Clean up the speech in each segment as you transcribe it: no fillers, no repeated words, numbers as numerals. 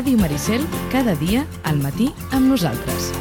Ràdio Maricel, cada dia al matí amb nosaltres.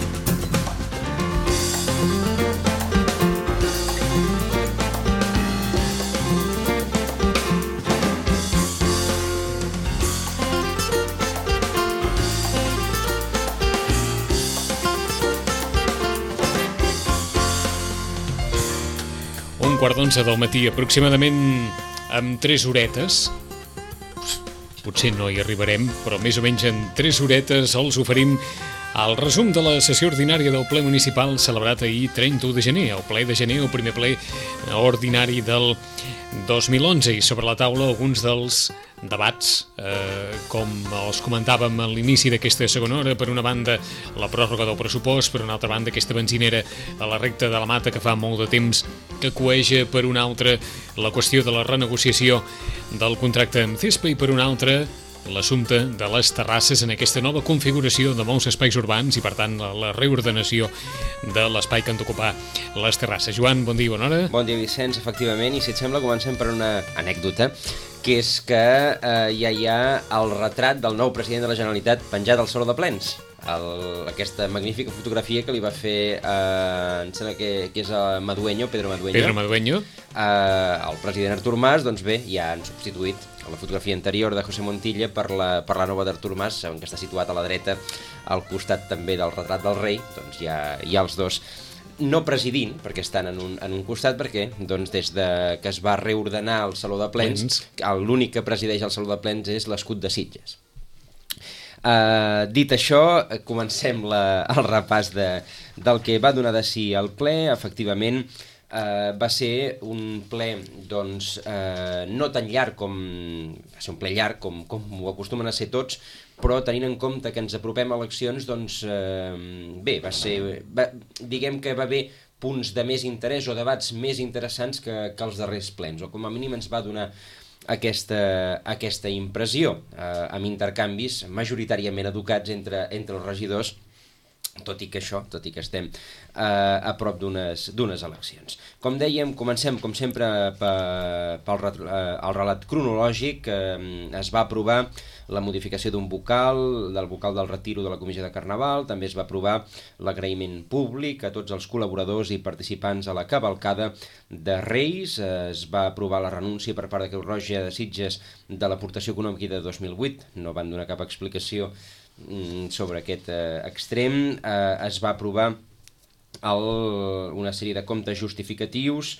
Un quart d'11 del matí, aproximadament amb 3 horetes. Potser no hi arribarem, però més o menys en 3 horetes els oferim el resum de la sessió ordinària del ple municipal celebrat ahir 31 de gener, el ple de gener, el primer ple ordinari del 2011, i sobre la taula alguns dels debats, com els comentàvem a l'inici d'aquesta segona hora. Per una banda, la pròrroga del pressupost, per una altra banda, aquesta benzinera a la recta de la Mata que fa molt de temps que cueja, per una altra, la qüestió de la renegociació del contracte amb CESPA, i per una altra, l'assumpte de les terrasses en aquesta nova configuració de molts espais urbans i, per tant, la reordenació de l'espai que han d'ocupar les terrasses. Joan, bon dia, bona hora. Bon dia, Vicenç, efectivament, i si et sembla comencem per una anècdota, que és que ja hi ha el retrat del nou president de la Generalitat penjat al Saló de Plens. Aquesta magnífica fotografia que li va fer, em sembla que és a Madueño, Pedro Madueño. El president Artur Mas, doncs bé, ja han substituït la fotografia anterior de José Montilla per la nova d'Artur Mas, que està situat a la dreta, al costat també del retrat del rei. Doncs hi ha els dos, no presidint, perquè estan en un costat, perquè doncs, des que es va reordenar el Saló de Plens, l'únic que presideix el Saló de Plens és l'escut de Sitges. Dit això, comencem el repàs del que va donar de si el ple. Efectivament, va ser un ple doncs, no tan llarg va ser un ple llarg com ho acostumen a ser tots, però tenint en compte que ens apropem a eleccions, doncs bé, diguem que va haver punts de més interès o debats més interessants que els darrers plens, o com a mínim ens va donar aquesta impressió, amb intercanvis majoritàriament educats entre els regidors, tot i que estem a prop d'unes eleccions. Com dèiem, comencem, com sempre, pel relat cronològic. Es va aprovar la modificació del vocal del retiro de la Comissió de Carnaval. També es va aprovar l'agraïment públic a tots els col·laboradors i participants a la cavalcada de Reis. Es va aprovar la renúncia per part de Creu Roja de Sitges de l'aportació econòmica de 2008. No van donar cap explicació sobre aquest extrem. Es va aprovar una sèrie de comptes justificatius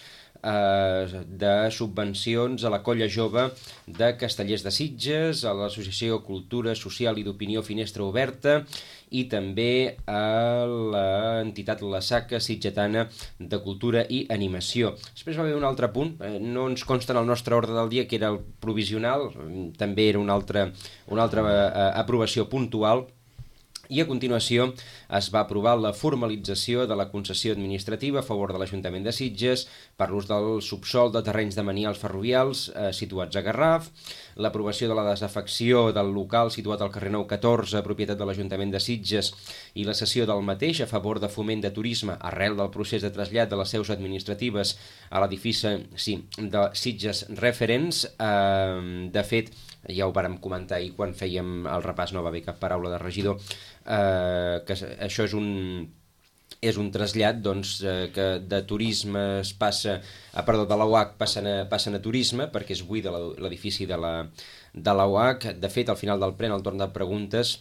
de subvencions a la Colla Jove de Castellers de Sitges, a l'Associació Cultura Social i d'Opinió Finestra Oberta, i també a l'entitat La Saca Sitgetana de Cultura i Animació. Després va haver un altre punt, no ens consta en el nostre ordre del dia, que era el provisional, també era una altra aprovació puntual. I a continuació es va aprovar la formalització de la concessió administrativa a favor de l'Ajuntament de Sitges per l'ús del subsòl de terrenys de manials ferrovials situats a Garraf, l'aprovació de la desafecció del local situat al carrer Nou 14, propietat de l'Ajuntament de Sitges, i la cessió del mateix a favor de Foment de Turisme arrel del procés de trasllat de les seus administratives a l'edifici de Sitges Referents. De fet, ja ho vàrem comentar ahir quan fèiem el repàs, no va haver cap paraula de regidor, que això és un trasllat doncs, que de turisme es passa, de la UAC passen a turisme, perquè es buida l'edifici de la UAC. De fet, al final del ple, en el torn de preguntes,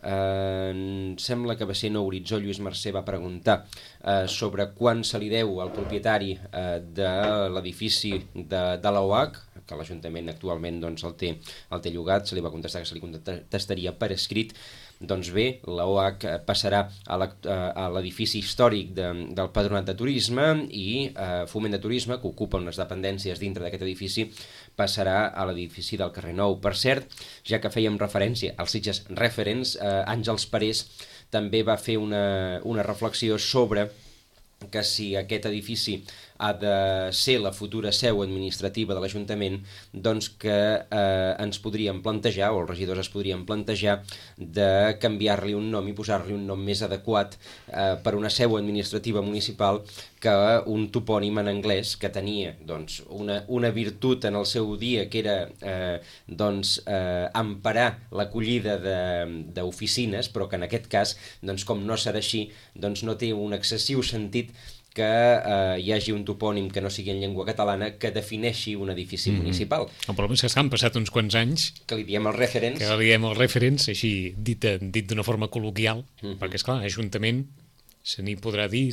sembla que va ser No Horitzó, Lluís Mercè va preguntar sobre quan se li deu al propietari de l'edifici de la UAC, que l'Ajuntament actualment doncs, el té llogat. Se li va contestar que se li contestaria per escrit. Doncs bé, la OAC passarà a l'edifici històric del Patronat de Turisme, i Foment de Turisme, que ocupa unes dependències dintre d'aquest edifici, passarà a l'edifici del carrer Nou. Per cert, ja que fèiem referència als Sitges Referents, Àngels Parés també va fer una reflexió sobre que si aquest edifici ha de ser la futura seu administrativa de l'Ajuntament, doncs que ens podríem plantejar, o els regidors es podrien plantejar, de canviar-li un nom i posar-li un nom més adequat per una seu administrativa municipal que un topònim en anglès que tenia doncs, una virtut en el seu dia, que era emparar l'acollida d'oficines, però que en aquest cas, doncs, com no serà així, doncs no té un excessiu sentit que hi hagi un topònim que no sigui en llengua catalana que defineixi un edifici municipal. El problema és que han passat uns quants anys que li diem els referents. Que li diem els referents, així dit d'una forma col·loquial, perquè, esclar, Ajuntament se n'hi podrà dir...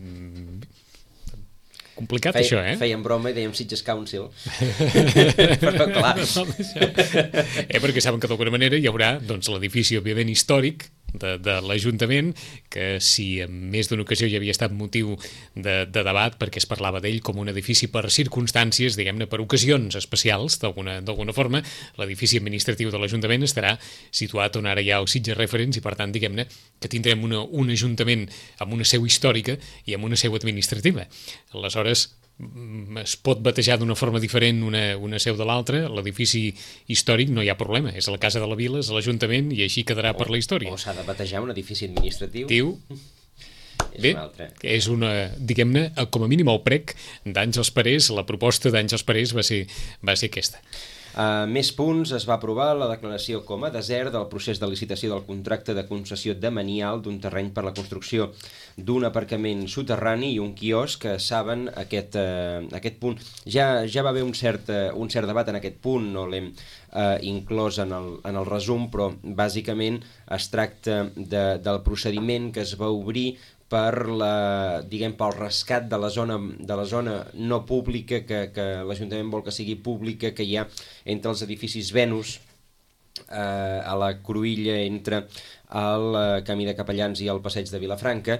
Complicat, això, eh? Fèiem broma i dèiem Sitges Council. Però, clar... perquè saben que d'alguna manera hi haurà l'edifici, òbviament, històric de l'Ajuntament, que si en més d'una ocasió hi havia estat motiu de debat, perquè es parlava d'ell com un edifici per circumstàncies, diguem-ne, per ocasions especials, d'alguna forma, l'edifici administratiu de l'Ajuntament estarà situat on ara hi ha el Sitges Referents i, per tant, diguem-ne, que tindrem un Ajuntament amb una seu històrica i amb una seu administrativa. Aleshores, es pot batejar d'una forma diferent una seu de l'altra, l'edifici històric no hi ha problema, és a la Casa de la Vila, és a l'Ajuntament i així quedarà per la història. O s'ha de batejar un edifici administratiu. Bé, és una, diguem-ne, com a mínim el prec d'Àngels Parés, la proposta d'Àngels Parés va ser aquesta. Més punts, es va aprovar la declaració com a desert del procés de licitació del contracte de concessió demanial d'un terreny per la construcció d'un aparcament soterrani i un quiosc, que saben aquest punt. Ja va haver un cert debat en aquest punt, no l'hem inclòs en el resum, però bàsicament es tracta del procediment que es va obrir pel rescat de la zona no pública que l'Ajuntament vol que sigui pública, que hi ha entre els edificis Venus, a la cruïlla entre el Camí de Capellans i el Passeig de Vilafranca.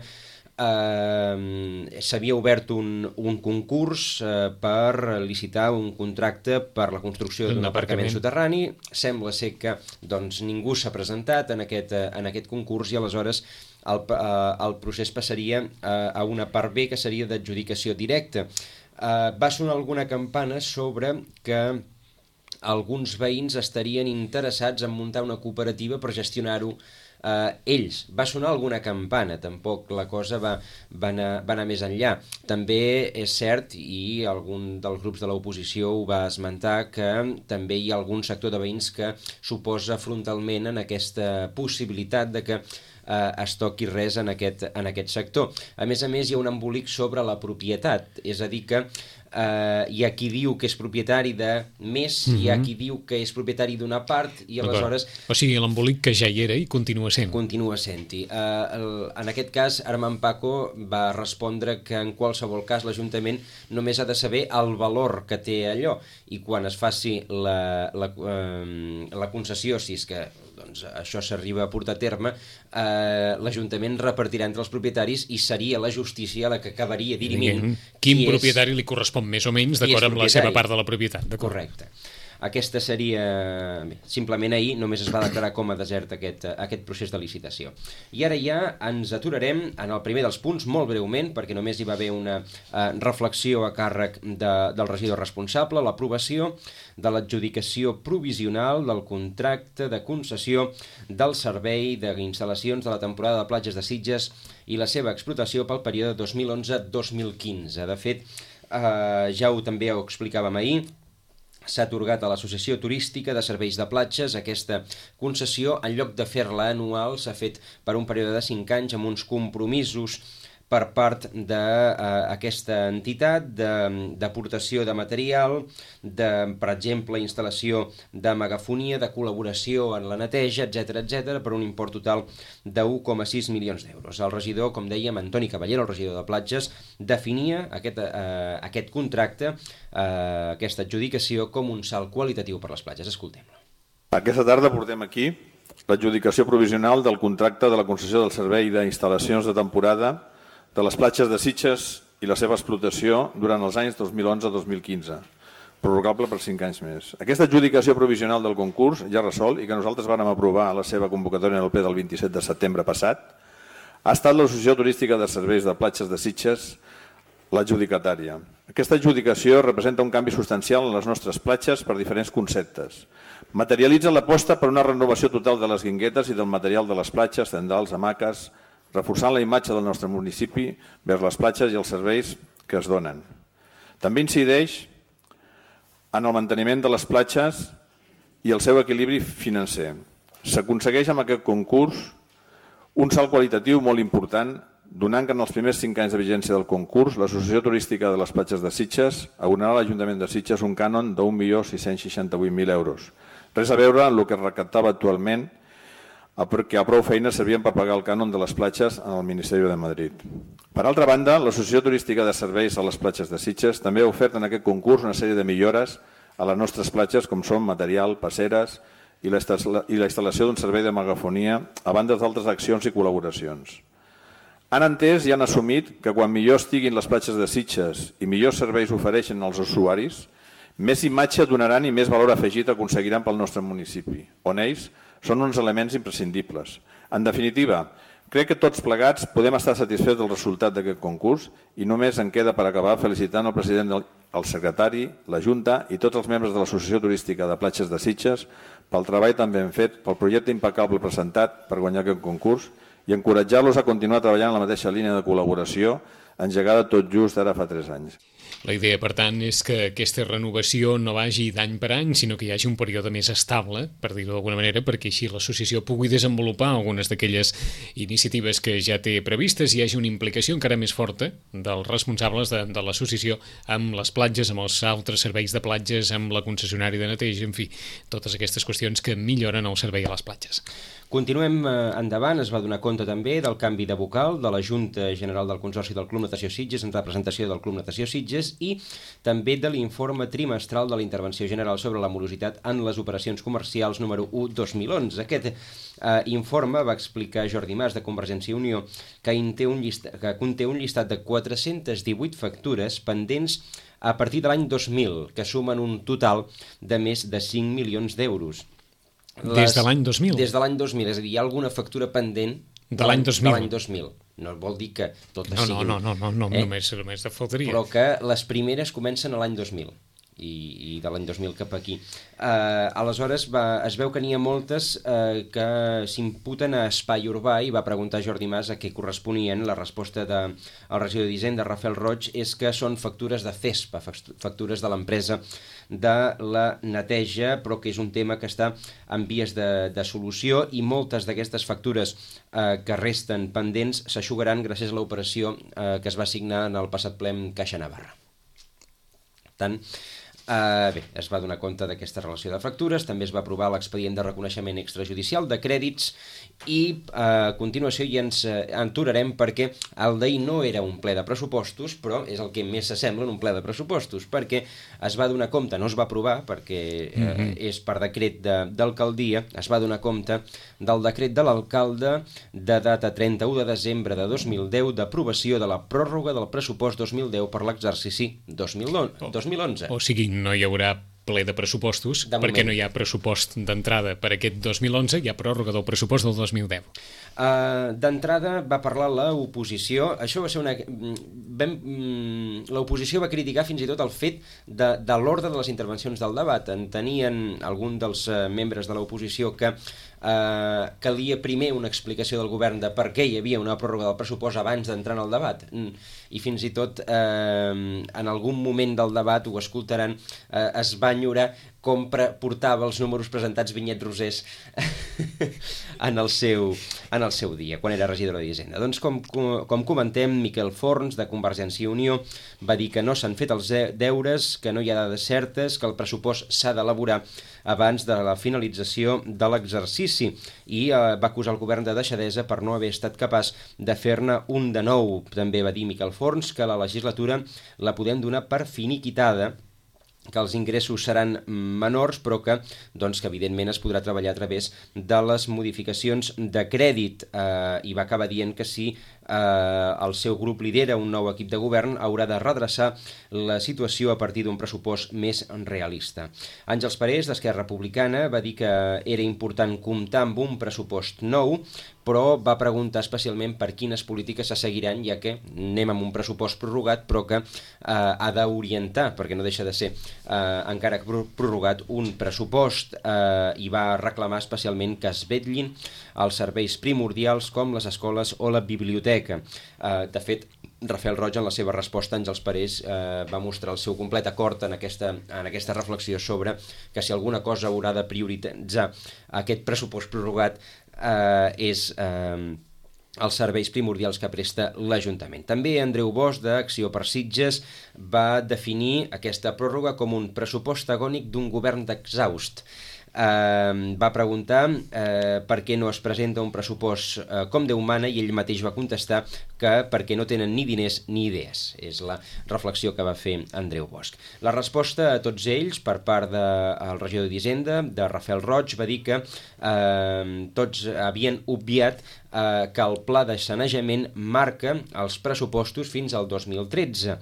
S'havia obert un concurs per licitar un contracte per la construcció d'un aparcament soterrani. Sembla ser que ningú s'ha presentat en aquest concurs i aleshores el procés passaria a una part B, que seria d'adjudicació directa. Va sonar alguna campana sobre que alguns veïns estarien interessats en muntar una cooperativa per gestionar-ho ells. Va sonar alguna campana, tampoc la cosa va anar més enllà. També és cert, i algun dels grups de l'oposició ho va esmentar, que també hi ha algun sector de veïns que s'oposa frontalment en aquesta possibilitat de que es toqui res en aquest sector. A més, hi ha un embolic sobre la propietat, és a dir que hi ha qui diu que és propietari de més, hi ha qui diu que és propietari d'una part, i aleshores... O sigui, l'embolic que ja hi era i continua sent. Continua sent-hi. En aquest cas, Armand Paco va respondre que en qualsevol cas l'Ajuntament només ha de saber el valor que té allò, i quan es faci la concessió, si és que això s'arriba a portar a terme, l'Ajuntament repartirà entre els propietaris i seria la justícia la que acabaria dirimint quin propietari li correspon més o menys d'acord amb la seva part de la propietat. Correcte. Aquesta seria... Simplement ahir només es va declarar com a desert aquest procés de licitació. I ara ja ens aturarem en el primer dels punts, molt breument, perquè només hi va haver una reflexió a càrrec del regidor responsable, l'aprovació de l'adjudicació provisional del contracte de concessió del servei d'instal·lacions de la temporada de platges de Sitges i la seva explotació pel període 2011-2015. De fet, també ho explicàvem ahir, s'ha atorgat a l'Associació Turística de Serveis de Platges aquesta concessió. En lloc de fer-la anual, s'ha fet per un període de 5 anys amb uns compromisos per part d'aquesta entitat d'aportació de material, per exemple, instal·lació de megafonia, de col·laboració en la neteja, etc., per un import total de 1,6 milions d'euros. El regidor, com dèiem, Antoni Caballero, el regidor de Platges, definia aquest contracte, aquesta adjudicació, com un salt qualitatiu per les platges. Escoltem-lo. Aquesta tarda portem aquí l'adjudicació provisional del contracte de la concessió del servei d'instal·lacions de temporada de les platges de Sitges i la seva explotació durant els anys 2011-2015, prorrogable per 5 anys més. Aquesta adjudicació provisional del concurs ja resol i que nosaltres vàrem aprovar la seva convocatòria en el ple del 27 de setembre passat, ha estat l'Associació Turística de Serveis de Platges de Sitges l'adjudicatària. Aquesta adjudicació representa un canvi substancial en les nostres platges per diferents conceptes. Materialitza l'aposta per una renovació total de les guinguetes i del material de les platges, tendals, hamaques, reforçant la imatge del nostre municipi vers les platges i els serveis que es donen. També incideix en el manteniment de les platges i el seu equilibri financer. S'aconsegueix amb aquest concurs un salt qualitatiu molt important, donant que en els primers 5 anys de vigència del concurs, l'Associació Turística de les Platges de Sitges abonarà a l'Ajuntament de Sitges un cànon d'1.668.000 euros. Res a veure amb el que es recaptava actualment, perquè a prou feines servien per pagar el cànon de les platges en el Ministeri de Madrid. Per altra banda, l'Associació Turística de Serveis a les Platges de Sitges també ha ofert en aquest concurs una sèrie de millores a les nostres platges, com són material, passeres i la instal·lació d'un servei de megafonia, a banda d'altres accions i col·laboracions. Han entès i han assumit que quan millor estiguin les platges de Sitges i millors serveis ofereixen als usuaris, més imatge donaran i més valor afegit aconseguiran pel nostre municipi, on ells són uns elements imprescindibles. En definitiva, crec que tots plegats podem estar satisfets del resultat d'aquest concurs i només en queda per acabar felicitant el president, el secretari, la Junta i tots els membres de l'Associació Turística de Platges de Sitges pel treball tan ben fet, pel projecte impecable presentat per guanyar aquest concurs i encoratjar-los a continuar treballant en la mateixa línia de col·laboració engegada tot just ara fa 3 anys. La idea, per tant, és que aquesta renovació no vagi d'any per any, sinó que hi hagi un període més estable, per dir-ho d'alguna manera, perquè així l'associació pugui desenvolupar algunes d'aquelles iniciatives que ja té previstes i hi hagi una implicació encara més forta dels responsables de l'associació amb les platges, amb els altres serveis de platges, amb la concessionària de neteja, en fi, totes aquestes qüestions que milloren el servei a les platges. Continuem endavant, es va donar compte també del canvi de vocal de la Junta General del Consorci del Club Natació Sitges en representació del Club Natació Sitges i també de l'informe trimestral de la Intervenció General sobre la morositat en les operacions comercials número 1/2011. Aquest informe va explicar Jordi Mas de Convergència i Unió que conté un llistat de 418 factures pendents a partir de l'any 2000, que sumen un total de més de 5 milions d'euros. Des de l'any 2000? Des de l'any 2000, és a dir, hi ha alguna factura pendent de l'any 2000? De l'any 2000. No vol dir que totes siguin... No, només de faltaria. Però que les primeres comencen a l'any 2000 i de l'any 2000 cap aquí. Aleshores es veu que n'hi ha moltes que s'imputen a espai urbà i va preguntar Jordi Mas a què corresponien. La resposta del regidor d'Hisenda, Rafael Roig, és que són factures de CESPA, factures de l'empresa de la neteja, però que és un tema que està en vies de solució i moltes d'aquestes factures que resten pendents s'aixugaran gràcies a l'operació que es va signar en el passat ple amb Caixa Navarra. Per tant, es va donar compte d'aquesta relació de factures, també es va aprovar l'expedient de reconeixement extrajudicial de crèdits i a continuació ja ens aturarem perquè el d'ahir no era un ple de pressupostos, però és el que més s'assembla en un ple de pressupostos, perquè es va donar compte, no es va aprovar perquè és per decret d'alcaldia, es va donar compte del decret de l'alcalde de data 31 de desembre de 2010 d'aprovació de la pròrroga del pressupost 2010 per l'exercici 2011. O sigui, no hi haurà ple de pressupostos perquè no hi ha pressupost d'entrada per aquest 2011, hi ha pròrroga del pressupost del 2010. D'entrada va parlar l'oposició, això va ser l'oposició va criticar fins i tot el fet de l'ordre de les intervencions del debat. Entenien algun dels membres de l'oposició que calia primer una explicació del govern de per què hi havia una pròrroga del pressupost abans d'entrar en el debat, i fins i tot en algun moment del debat, ho escoltaran, es va enyorar com portava els números presentats Vinyet Rosés en el seu dia, quan era regidora d'Hisenda. Doncs com comentem, Miquel Forns, de Convergència i Unió, va dir que no s'han fet els deures, que no hi ha dades certes, que el pressupost s'ha d'elaborar abans de la finalització de l'exercici i va acusar el govern de deixadesa per no haver estat capaç de fer-ne un de nou. També va dir Miquel Forns que la legislatura la podem donar per finiquitada, que els ingressos seran menors, però que evidentment es podrà treballar a través de les modificacions de crèdit, i va acabar dient que si el seu grup lidera un nou equip de govern haurà de redreçar la situació a partir d'un pressupost més realista. Àngels Parés, d'Esquerra Republicana, va dir que era important comptar amb un pressupost nou però va preguntar especialment per quines polítiques se seguiran, ja que anem amb un pressupost prorrogat, però que ha d'orientar, perquè no deixa de ser encara prorrogat, un pressupost, i va reclamar especialment que es vetllin els serveis primordials com les escoles o la biblioteca. De fet, Rafael Roig, en la seva resposta a Àngels Parés, va mostrar el seu complet acord en aquesta reflexió sobre que si alguna cosa haurà de prioritzar aquest pressupost prorrogat és els serveis primordials que presta l'Ajuntament. També Andreu Bosch, d'Acció per Sitges, va definir aquesta pròrroga com un pressupost agònic d'un govern d'exhaust. Va preguntar per què no es presenta un pressupost com Déu mana, i ell mateix va contestar que perquè no tenen ni diners ni idees. És la reflexió que va fer Andreu Bosch. La resposta a tots ells per part del regidor d'Hisenda, de Rafael Roig, va dir que tots havien obviat que el pla de sanejament marca els pressupostos fins al 2013.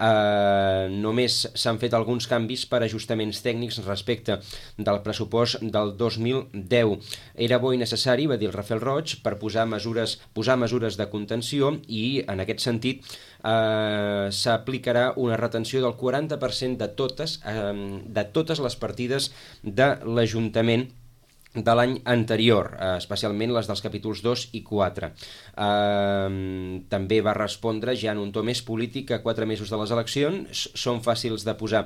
Només s'han fet alguns canvis per ajustaments tècnics respecte del pressupost del 2010. Era bo i necessari, va dir el Rafael Roig, per posar mesures de contenció, i en aquest sentit s'aplicarà una retenció del 40% de totes les partides de l'Ajuntament de l'any anterior, especialment les dels capítols 2 i 4. També va respondre ja en un to més polític que 4 mesos de les eleccions són fàcils de posar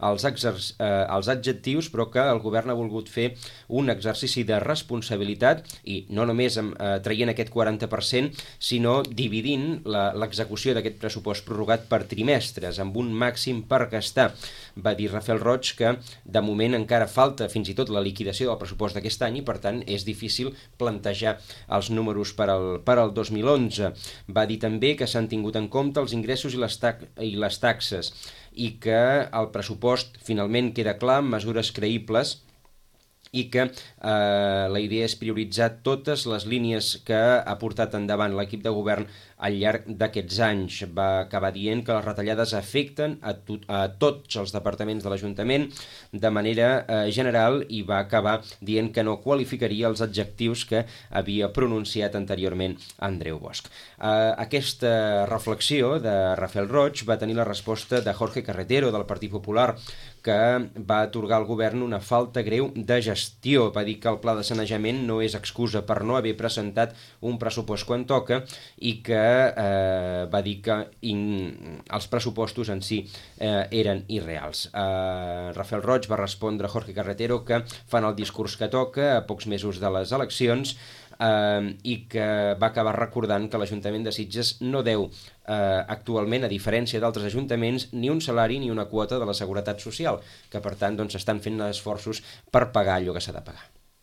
els adjectius, però que el govern ha volgut fer un exercici de responsabilitat, i no només traient aquest 40%, sinó dividint l'execució d'aquest pressupost prorrogat per trimestres, amb un màxim per gastar. Va dir Rafael Roig que de moment encara falta fins i tot la liquidació del pressupost d'aquest any, i per tant és difícil plantejar els números per al 2011. Va dir també que s'han tingut en compte els ingressos i les taxes, i que el pressupost finalment queda clar amb mesures creïbles, i que la idea és prioritzar totes les línies que ha portat endavant l'equip de govern al llarg d'aquests anys. Va acabar dient que les retallades afecten a tots els departaments de l'Ajuntament de manera general, i va acabar dient que no qualificaria els adjectius que havia pronunciat anteriorment Andreu Bosch. Aquesta reflexió de Rafael Roig va tenir la resposta de Jorge Carretero, del Partit Popular, que va atorgar al govern una falta greu de gestió. Va dir que el pla de sanejament no és excusa per no haver presentat un pressupost quan toca, i que va dir que els pressupostos en si eren irreals. Rafael Roig va respondre a Jorge Carretero que fan el discurs que toca a pocs mesos de les eleccions, i que va acabar recordant que l'Ajuntament de Sitges no deu actualment, a diferència d'altres ajuntaments, ni un salari ni una quota de la Seguretat Social, que per tant estan fent esforços per pagar allò que s'ha de pagar.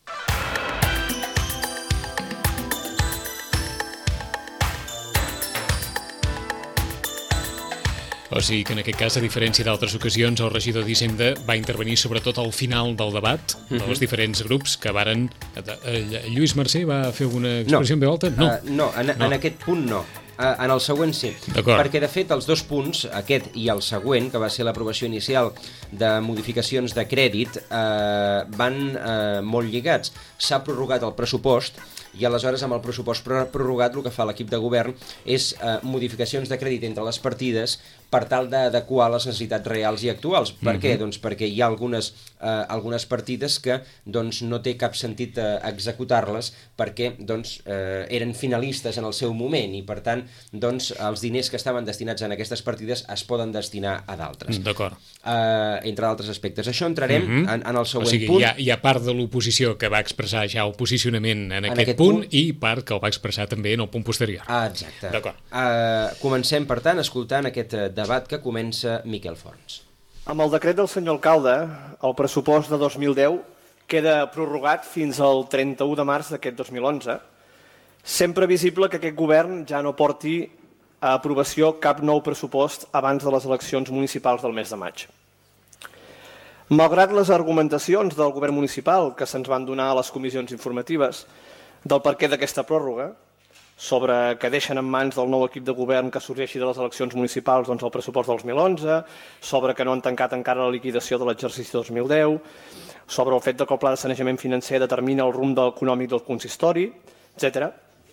O sigui que en aquest cas, a diferència d'altres ocasions, el regidor d'Hisenda va intervenir sobretot al final del debat dels diferents grups que varen... Lluís Mercè va fer alguna expressió en veu alta? No, en aquest punt no. En el següent sí, perquè de fet els dos punts, aquest i el següent, que va ser l'aprovació inicial de modificacions de crèdit, van molt lligats. S'ha prorrogat el pressupost, i aleshores amb el pressupost prorrogat el que fa l'equip de govern és modificacions de crèdit entre les partides per tal d'adequar les necessitats reals i actuals. Per què? Doncs perquè hi ha algunes partides que no té cap sentit executar-les perquè eren finalistes en el seu moment, i per tant els diners que estaven destinats a aquestes partides es poden destinar a d'altres. D'acord. Entre d'altres aspectes. Això entrarem en el següent punt. O sigui, hi ha part de l'oposició que va expressar ja el posicionament en aquest punt, i part que el va expressar també en el punt posterior. Exacte. D'acord. Comencem, per tant, escoltant aquest debat que comença Miquel Forns. Amb el decret del senyor alcalde, el pressupost de 2010 queda prorrogat fins al 31 de març d'aquest 2011, sent previsible que aquest govern ja no porti a aprovació cap nou pressupost abans de les eleccions municipals del mes de maig. Malgrat les argumentacions del govern municipal que se'ns van donar a les comissions informatives del perquè d'aquesta pròrroga, sobre que deixen en mans del nou equip de govern que sorgeixi de les eleccions municipals el pressupost del 2011, sobre que no han tancat encara la liquidació de l'exercici 2010, sobre el fet que el pla de sanejament financer determina el rumb econòmic del consistori, etc.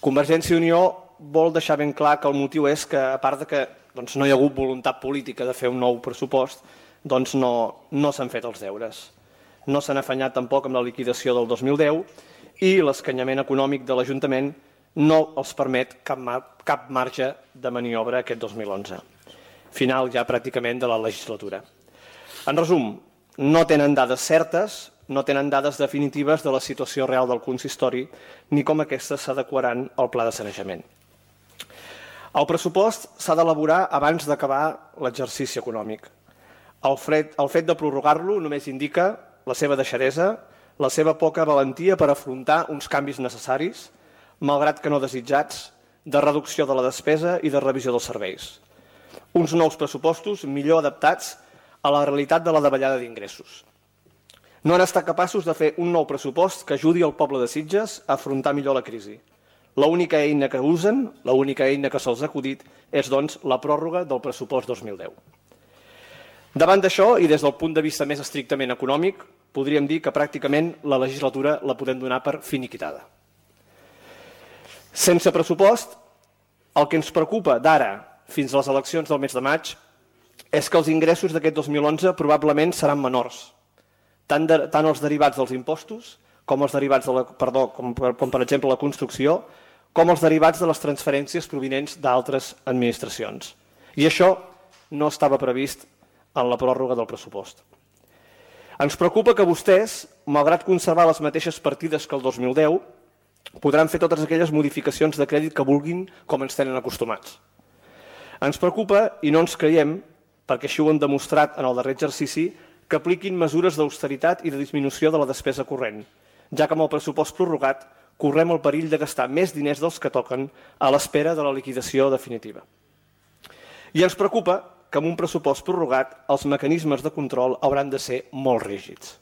Convergència i Unió vol deixar ben clar que el motiu és que, a part de que no hi ha hagut voluntat política de fer un nou pressupost, doncs no s'han fet els deures. No s'han afanyat tampoc amb la liquidació del 2010 i l'escanyament econòmic de l'Ajuntament no els permet cap marge de maniobra aquest 2011. Final ja pràcticament de la legislatura. En resum, no tenen dades certes, no tenen dades definitives de la situació real del consistori ni com aquestes s'adequaran al pla de sanejament. El pressupost s'ha d'elaborar abans d'acabar l'exercici econòmic. El fet de prorrogar-lo només indica la seva deixadesa, la seva poca valentia per afrontar uns canvis necessaris, malgrat que no desitjats, de reducció de la despesa i de revisió dels serveis. Uns nous pressupostos millor adaptats a la realitat de la davallada d'ingressos. No han estat capaços de fer un nou pressupost que ajudi el poble de Sitges a afrontar millor la crisi. L'única eina que usen, l'única eina que se'ls ha acudit, és, doncs, la pròrroga del pressupost 2010. Davant d'això, i des del punt de vista més estrictament econòmic, podríem dir que pràcticament la legislatura la podem donar per finiquitada. Sense pressupost, el que ens preocupa d'ara fins a les eleccions del mes de maig és que els ingressos d'aquest 2011 probablement seran menors, tant els derivats dels impostos, com els derivats com per exemple la construcció, com els derivats de les transferències provinents d'altres administracions. I això no estava previst en la pròrroga del pressupost. Ens preocupa que vostès, malgrat conservar les mateixes partides que el 2010, podran fer totes aquelles modificacions de crèdit que vulguin com ens tenen acostumats. Ens preocupa i no ens creiem, perquè així ho han demostrat en el darrer exercici, que apliquin mesures d'austeritat i de disminució de la despesa corrent, ja que amb el pressupost prorrogat correm el perill de gastar més diners dels que toquen a l'espera de la liquidació definitiva. I ens preocupa que amb un pressupost prorrogat els mecanismes de control hauran de ser molt rígids.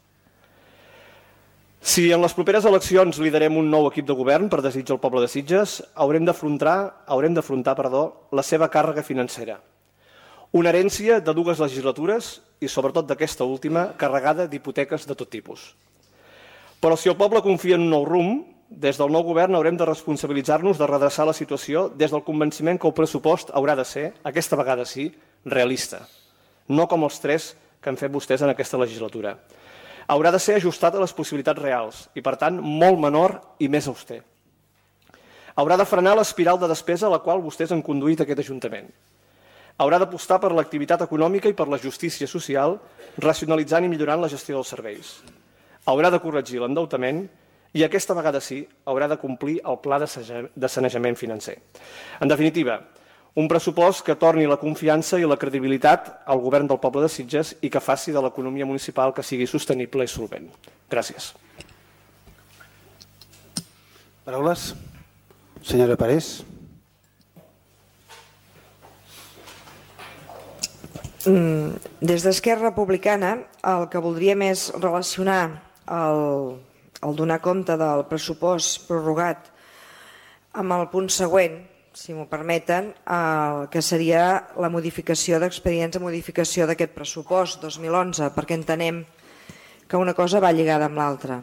Si en les properes eleccions liderem un nou equip de govern per desig del poble de Sitges, haurem d'afrontar la seva càrrega financera. Una herència de 2 legislatures i sobretot d'aquesta última carregada d'hipoteques de tot tipus. Però si el poble confia en un nou rumb, des del nou govern haurem de responsabilitzar-nos de redreçar la situació des del convenciment que el pressupost haurà de ser, aquesta vegada sí, realista. No com els 3 que han fet vostès en aquesta legislatura. Haurà de ser ajustat a les possibilitats reals i, per tant, molt menor i més auster. Haurà de frenar l'espiral de despesa a la qual vostès han conduït aquest Ajuntament. Haurà d'apostar per l'activitat econòmica i per la justícia social, racionalitzant i millorant la gestió dels serveis. Haurà de corregir l'endeutament i aquesta vegada sí haurà de complir el pla de sanejament financer. En definitiva, un pressupost que torni la confiança i la credibilitat al govern del poble de Sitges i que faci de l'economia municipal que sigui sostenible i solvent. Gràcies. Paraules? Senyora Parés. Des d'Esquerra Republicana el que voldríem és relacionar el donar compte del pressupost prorrogat amb el punt següent, si m'ho permeten, que seria la modificació d'expedients de modificació d'aquest pressupost 2011, perquè entenem que una cosa va lligada amb l'altra.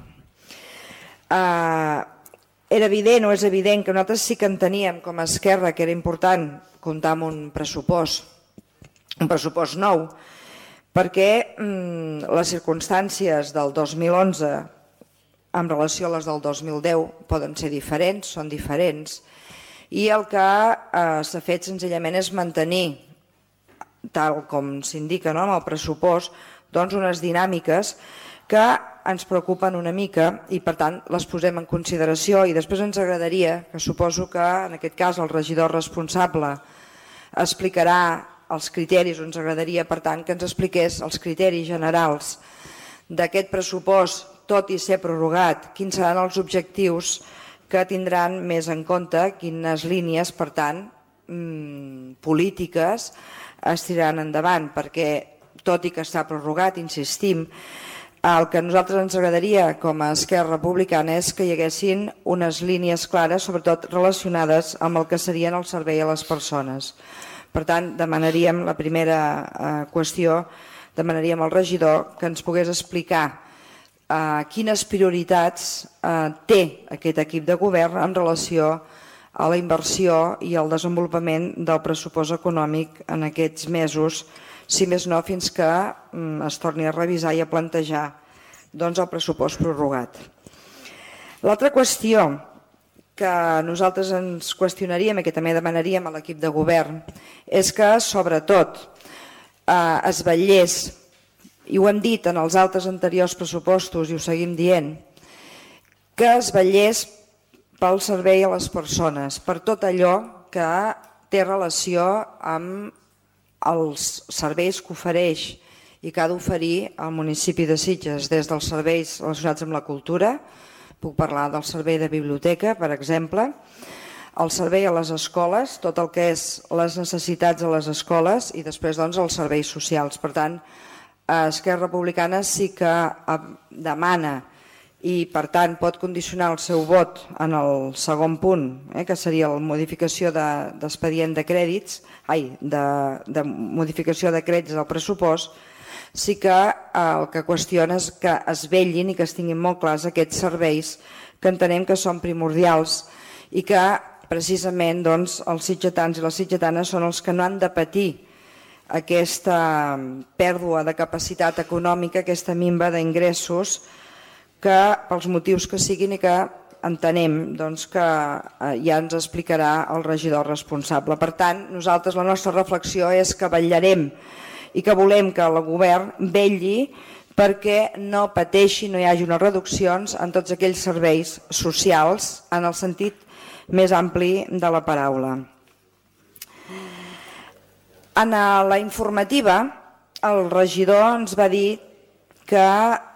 Era evident o és evident que nosaltres sí que enteníem com a Esquerra que era important comptar amb un pressupost nou, perquè les circumstàncies del 2011 en relació a les del 2010 poden ser diferents, són diferents, i el que s'ha fet senzillament és mantenir, tal com s'indica en el pressupost, unes dinàmiques que ens preocupen una mica i per tant les posem en consideració i després ens agradaria, que suposo que en aquest cas el regidor responsable explicarà els criteris, ens agradaria per tant que ens expliqués els criteris generals d'aquest pressupost, tot i ser prorrogat, quins seran els objectius que tindran més en compte, quines línies, per tant, polítiques es tiraran endavant, perquè tot i que està prorrogat, insistim, el que a nosaltres ens agradaria com a Esquerra Republicana és que hi haguessin unes línies clares, sobretot relacionades amb el que serien el servei a les persones. Per tant, demanaríem la primera qüestió, demanaríem al regidor que ens pogués explicar quines prioritats té aquest equip de govern en relació a la inversió i al desenvolupament del pressupost econòmic en aquests mesos, si més no fins que es torni a revisar i a plantejar el pressupost prorrogat. L'altra qüestió que nosaltres ens qüestionaríem i que també demanaríem a l'equip de govern és que, sobretot, es vetllés, i ho hem dit en els altres anteriors pressupostos i ho seguim dient, que es vetllés pel servei a les persones, per tot allò que té relació amb els serveis que ofereix i que ha d'oferir el municipi de Sitges, des dels serveis relacionats amb la cultura, puc parlar del servei de biblioteca, per exemple, el servei a les escoles, tot el que és les necessitats a les escoles i després els serveis socials. Per tant, Esquerra Republicana sí que demana i per tant pot condicionar el seu vot en el segon punt, que seria la modificació d'expedient de crèdits, de modificació de crèdits del pressupost. Sí que el que qüestiona és que es vetllin i que es tinguin molt clars aquests serveis que entenem que són primordials i que precisament els sitgetans i les sitgetanes són els que no han de patir aquesta pèrdua de capacitat econòmica, aquesta minva d'ingressos que pels motius que siguin i que entenem que ja ens explicarà el regidor responsable. Per tant, nosaltres la nostra reflexió és que vetllarem i que volem que el govern vetlli perquè no pateixi, no hi hagi unes reduccions en tots aquells serveis socials en el sentit més ampli de la paraula. En la informativa, el regidor ens va dir que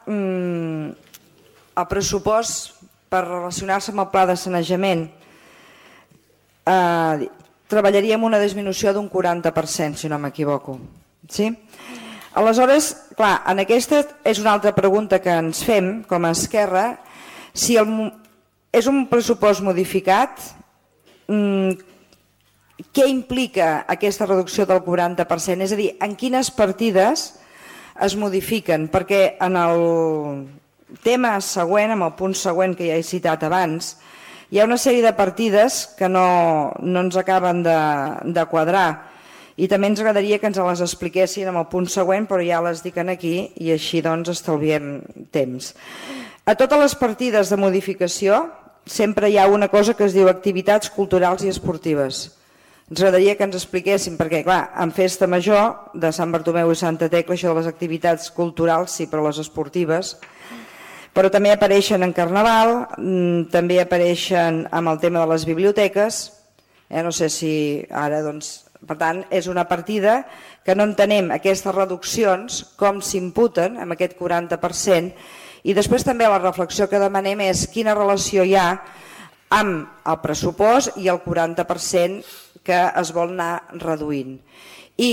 el pressupost per relacionar-se amb el pla de sanejament treballaria amb una disminució d'un 40%, si no m'equivoco. Sí? Aleshores, clar, en aquesta és una altra pregunta que ens fem com a Esquerra, si és un pressupost modificat, què implica aquesta reducció del 40%? És a dir, en quines partides es modifiquen? Perquè en el tema següent, en el punt següent que ja he citat abans, hi ha una sèrie de partides que no ens acaben de quadrar. I també ens agradaria que ens les expliquessin en el punt següent, però ja les dic aquí i així estalviem temps. A totes les partides de modificació sempre hi ha una cosa que es diu activitats culturals i esportives. Ens agradaria que ens expliquessin, perquè clar, en Festa Major de Sant Bartomeu i Santa Tecla, això de les activitats culturals sí, però les esportives, però també apareixen en Carnaval, també apareixen amb el tema de les biblioteques, no sé si ara per tant, és una partida que no entenem aquestes reduccions, com s'imputen amb aquest 40%, i després també la reflexió que demanem és quina relació hi ha amb el pressupost i el 40% que es vol anar reduint. I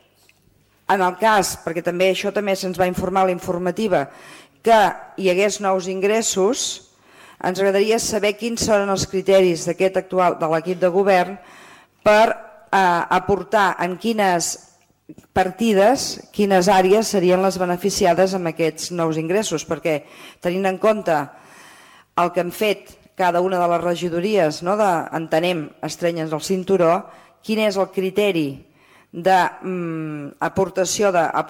en el cas, perquè també això també se'ns va informar a la informativa, que hi hagués nous ingressos, ens agradaria saber quins són els criteris d'aquest actual de l'equip de govern per aportar en quines partides, quines àrees serien les beneficiades amb aquests nous ingressos, perquè tenint en compte el que han fet cada una de les regidories, entenem, estrenyes el cinturó, quin és el criteri d'aportació,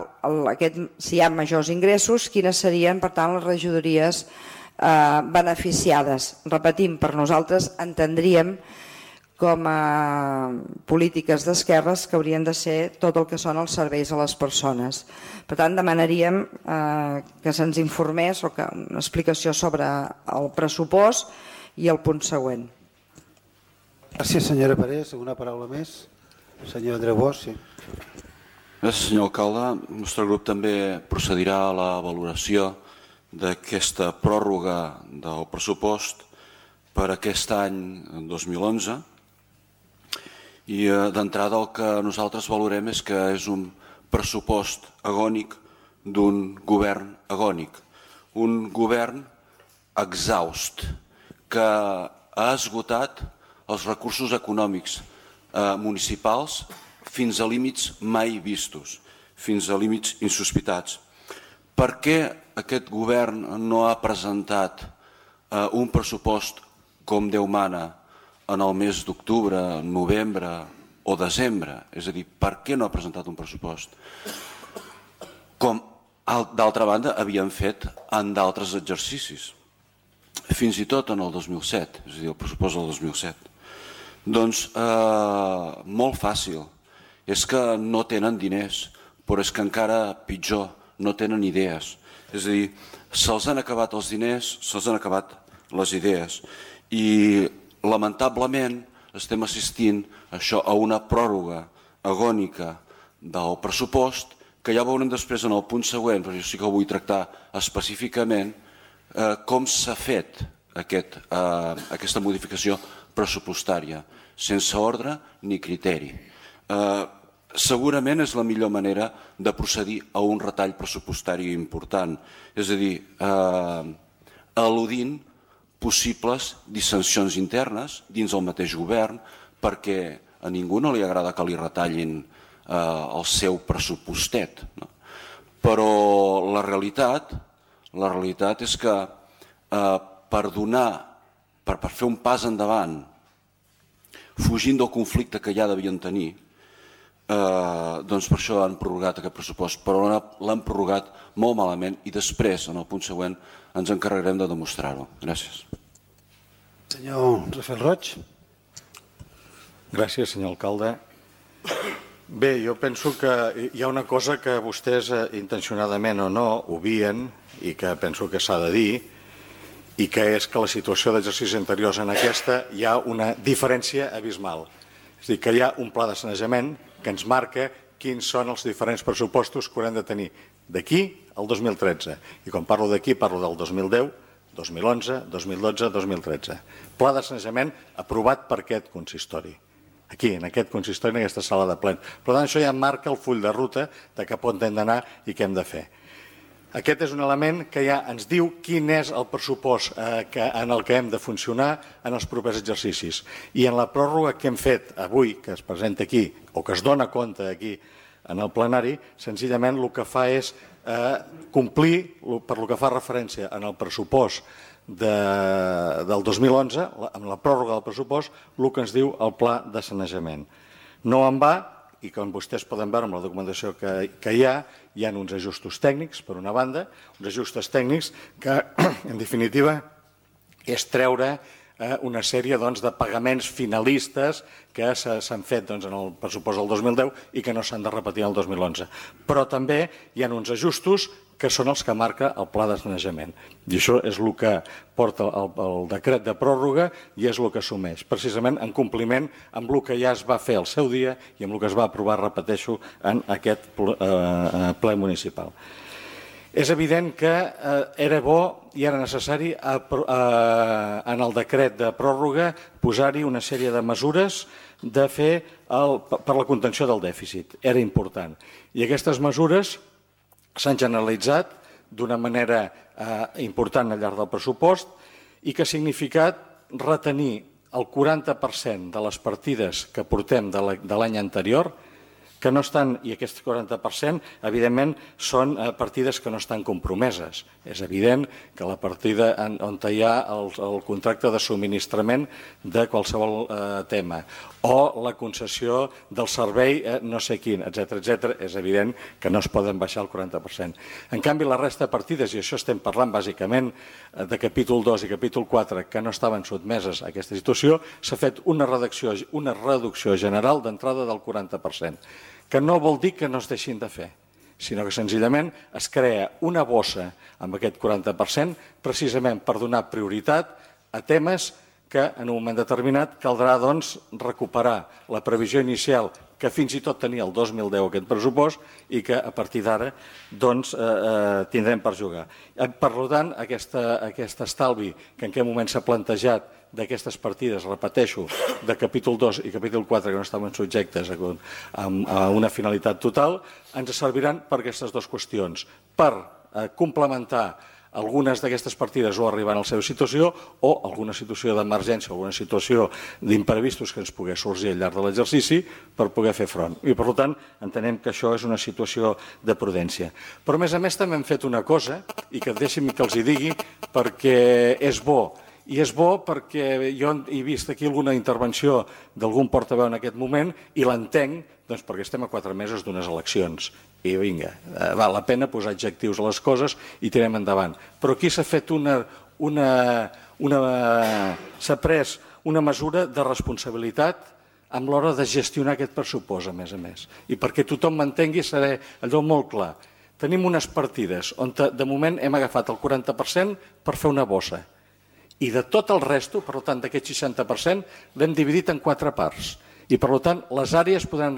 si hi ha majors ingressos, quines serien, per tant, les regidories beneficiades. Repetim, per nosaltres entendríem com a polítiques d'esquerres que haurien de ser tot el que són els serveis a les persones. Per tant, demanaríem que se'ns informés o una explicació sobre el pressupost i el punt següent. Gràcies, senyora Parés. Alguna paraula més? Senyor Andreu Bosch, sí. Gràcies, senyor alcalde. El nostre grup també procedirà a la valoració d'aquesta pròrroga del pressupost per aquest any 2011. I d'entrada el que nosaltres valorem és que és un pressupost agònic d'un govern agònic. Un govern exhaust que ha esgotat els recursos econòmics municipals fins a límits mai vistos, fins a límits insospitats. Per què aquest govern no ha presentat un pressupost com Déu mana en el mes d'octubre, novembre o desembre. És a dir, per què no ha presentat un pressupost? Com, d'altra banda, havien fet en d'altres exercicis. Fins i tot en el 2007, és a dir, el pressupost del 2007. Doncs molt fàcil. És que no tenen diners, però és que encara pitjor, no tenen idees. És a dir, se'ls han acabat els diners, se'ls han acabat les idees. I lamentablement estem assistint a una pròrroga agònica del pressupost que ja veurem després en el punt següent, però jo sí que ho vull tractar específicament, com s'ha fet aquesta modificació pressupostària, sense ordre ni criteri. Segurament és la millor manera de procedir a un retall pressupostari important, és a dir, eludint possibles dissensions internes dins el mateix govern, perquè a ningú no li agrada que li retallin el seu pressupostet. Però la realitat és que per fer un pas endavant, fugint del conflicte que ja devien tenir, doncs per això han prorrogat aquest pressupost, però l'han prorrogat molt malament i després, en el punt següent, ens encarregarem de demostrar-ho. Gràcies. Senyor Rafael Roig. Gràcies, senyor alcalde. Bé, jo penso que hi ha una cosa que vostès intencionadament o no obvien i que penso que s'ha de dir, i que és que la situació d'exercicis anteriors en aquesta hi ha una diferència abismal. És a dir, que hi ha un pla de sanejament que ens marca quins són els diferents pressupostos que haurem de tenir d'aquí al 2013. I quan parlo d'aquí parlo del 2010, 2011, 2012, 2013. Pla de sanejament aprovat per aquest consistori. Aquí, en aquest consistori, en aquesta sala de plens. Per tant, això ja marca el full de ruta de cap on hem d'anar i què hem de fer. Aquest és un element que ja ens diu quin és el pressupost en el que hem de funcionar en els propers exercicis. I en la pròrroga que hem fet avui, que es presenta aquí, o que es dona compte aquí en el plenari, senzillament el que fa és complir, per lo que fa referència en el pressupost del 2011, amb la pròrroga del pressupost, el que ens diu el pla de sanejament. No en va, i com vostès poden veure amb la documentació que hi ha uns ajustos tècnics, per una banda, uns ajustos tècnics que, en definitiva, és treure una sèrie de pagaments finalistes que s'han fet en el pressupost del 2010 i que no s'han de repetir el 2011. Però també hi ha uns ajustos que són els que marca el pla de sanejament. I això és el que porta el decret de pròrroga i és el que assumeix, precisament en compliment amb el que ja es va fer al seu dia i amb el que es va aprovar, repeteixo, en aquest ple municipal. És evident que era bo i era necessari en el decret de pròrroga posar-hi una sèrie de mesures de fer per la contenció del dèficit. Era important. I aquestes mesures s'han generalitzat d'una manera important al llarg del pressupost i que ha significat retenir el 40% de les partides que portem de l'any anterior, que no estan, i aquest 40%, evidentment, són partides que no estan compromeses. És evident que la partida on hi ha el contracte de subministrament de qualsevol tema o la concessió del servei no sé quin, etc. És evident que no es poden baixar el 40%. En canvi, la resta de partides, i això estem parlant bàsicament de capítol 2 i capítol 4, que no estaven sotmeses a aquesta situació, s'ha fet una reducció general d'entrada del 40%. Que no vol dir que no es deixin de fer, sinó que senzillament es crea una bossa amb aquest 40% precisament per donar prioritat a temes que en un moment determinat caldrà recuperar la previsió inicial que fins i tot tenia el 2010 aquest pressupost i que a partir d'ara tindrem per jugar. Per tant, aquest estalvi que en aquest moment s'ha plantejat d'aquestes partides, repeteixo, de capítol 2 i capítol 4 que no estaven subjectes a una finalitat total, ens serviran per aquestes dues qüestions, per complementar algunes d'aquestes partides o arribar a la seva situació o alguna situació d'emergència o alguna situació d'imprevistos que ens pogués sorgir al llarg de l'exercici per poder fer front. I, per tant, entenem que això és una situació de prudència. Però, a més, també hem fet una cosa, i que deixin-me que els hi digui, perquè és bo i és bo perquè jo he vist aquí alguna intervenció d'algun portaveu en aquest moment i l'entenc perquè estem a 4 mesos d'unes eleccions i vinga, val la pena posar adjectius a les coses i tirem endavant. Però aquí s'ha fet s'ha pres una mesura de responsabilitat amb l'hora de gestionar aquest pressupost, a més. I perquè tothom m'entengui seré allò molt clar. Tenim unes partides on de moment hem agafat el 40% per fer una bossa. I de tot el resto, per tant, d'aquest 60%, l'hem dividit en 4 parts. I, per tant, les àrees podran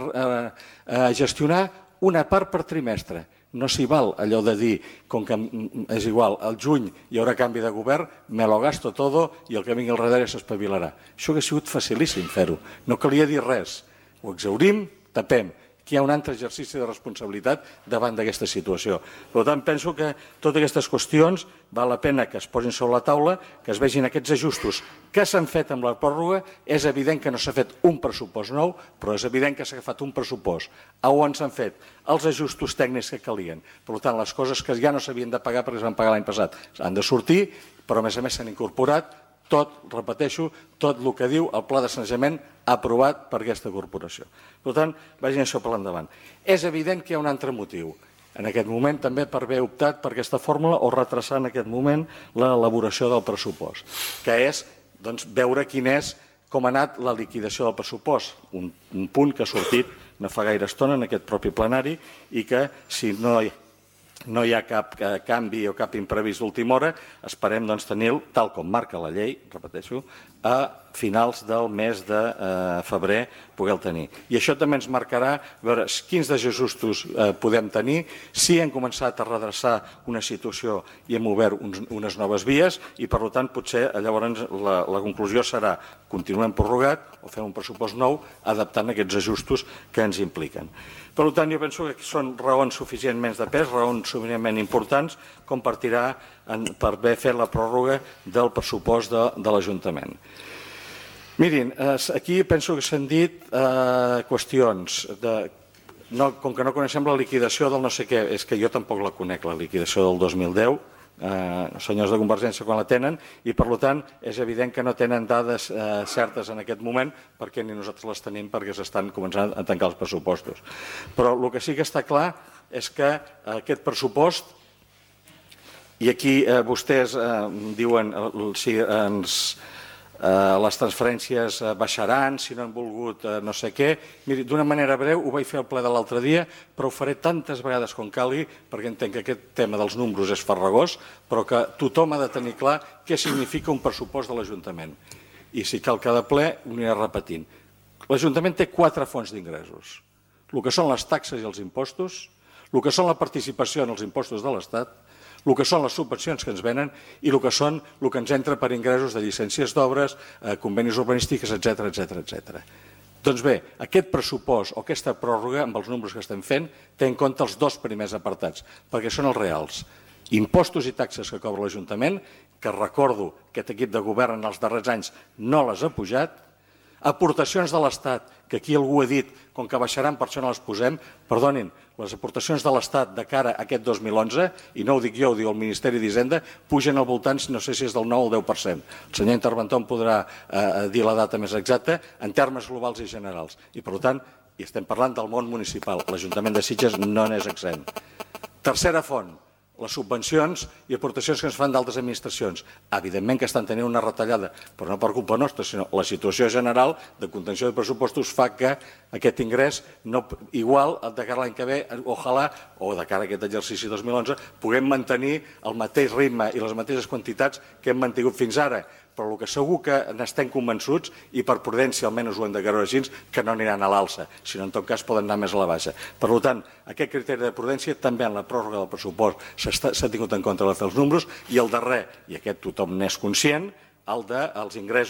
gestionar una part per trimestre. No s'hi val allò de dir, com que és igual, al juny hi haurà canvi de govern, me lo gasto todo i el que vingui al darrere s'espavilarà. Això hauria sigut facilíssim fer-ho. No calia dir res. Ho exhaurim, tapem. Aquí hi ha un altre exercici de responsabilitat davant d'aquesta situació. Per tant, penso que totes aquestes qüestions val la pena que es posin sobre la taula, que es vegin aquests ajustos que s'han fet amb la pròrroga. És evident que no s'ha fet un pressupost nou, però és evident que s'ha agafat un pressupost on s'han fet els ajustos tècnics que calien. Per tant, les coses que ja no s'havien de pagar perquè es van pagar l'any passat han de sortir, però a més s'han incorporat tot, repeteixo, tot el que diu el pla de sanejament aprovat per aquesta corporació. Per tant, vagin això per l'endavant. És evident que hi ha un altre motiu. En aquest moment també per haver optat per aquesta fórmula o retrasar en aquest moment l'elaboració del pressupost, que és veure com ha anat la liquidació del pressupost, un punt que ha sortit no fa gaire estona en aquest propi plenari i que si no hi ha cap canvi o cap imprevist d'última hora, esperem tenir-lo, tal com marca la llei, repeteixo, a finals del mes de febrer poder-lo tenir. I això també ens marcarà veure quins desajustos podem tenir, si hem començat a redreçar una situació i hem obert unes noves vies i, per tant, potser llavors la conclusió serà continuem prorrogat o fem un pressupost nou adaptant aquests ajustos que ens impliquen. Per tant, jo penso que són raons suficientment de pes, raons suficientment importants com per tirar per haver fet la pròrroga del pressupost de l'Ajuntament. Mirin, aquí penso que s'han dit qüestions. Com que no coneixem la liquidació del no sé què, és que jo tampoc la conec, la liquidació del 2010, senyors de Convergència quan la tenen, i per tant és evident que no tenen dades certes en aquest moment perquè ni nosaltres les tenim perquè s'estan començant a tancar els pressupostos. Però el que sí que està clar és que aquest pressupost, i aquí vostès diuen si les transferències baixaran, si no han volgut no sé què. Miri, d'una manera breu, ho vaig fer al ple de l'altre dia, però ho faré tantes vegades com calgui, perquè entenc que aquest tema dels números és farragós, però que tothom ha de tenir clar què significa un pressupost de l'Ajuntament. I si cal cada ple, ho aniré repetint. L'Ajuntament té 4 fonts d'ingressos. El que són les taxes i els impostos, el que són la participació en els impostos de l'Estat, el que són les subvencions que ens venen i el que ens entra per ingressos de llicències d'obres, convenis urbanístics, etc. Doncs bé, aquest pressupost o aquesta pròrroga, amb els números que estem fent, té en compte els 2 primers apartats, perquè són els reals. Impostos i taxes que cobra l'Ajuntament, que recordo que aquest equip de govern en els darrers anys no les ha pujat, aportacions de l'Estat, que aquí algú ha dit, com que baixaran per això no les posem, perdonin, les aportacions de l'Estat de cara a aquest 2011, i no ho dic jo, ho diu el Ministeri d'Hisenda, pugen al voltant, no sé si és del 9 o el 10%. El senyor interventor em podrà dir la data més exacta en termes globals i generals. I per tant, i estem parlant del món municipal, l'Ajuntament de Sitges no n'és exempt. Tercera font, les subvencions i aportacions que ens fan d'altres administracions. Evidentment que estan tenint una retallada, però no per culpa nostra, sinó la situació general de contenció de pressupostos fa que aquest ingrés, igual de cara a l'any que ve, ojalà, o de cara a aquest exercici 2011, puguem mantenir el mateix ritme i les mateixes quantitats que hem mantingut fins ara. Però el que segur que n'estem convençuts, i per prudència almenys ho hem de veure així, que no aniran a l'alça, sinó en tot cas poden anar més a la baixa. Per tant, aquest criteri de prudència també en la pròrroga del pressupost s'ha tingut en compte de fer els números, i el darrer, i aquest tothom n'és conscient, el dels ingressos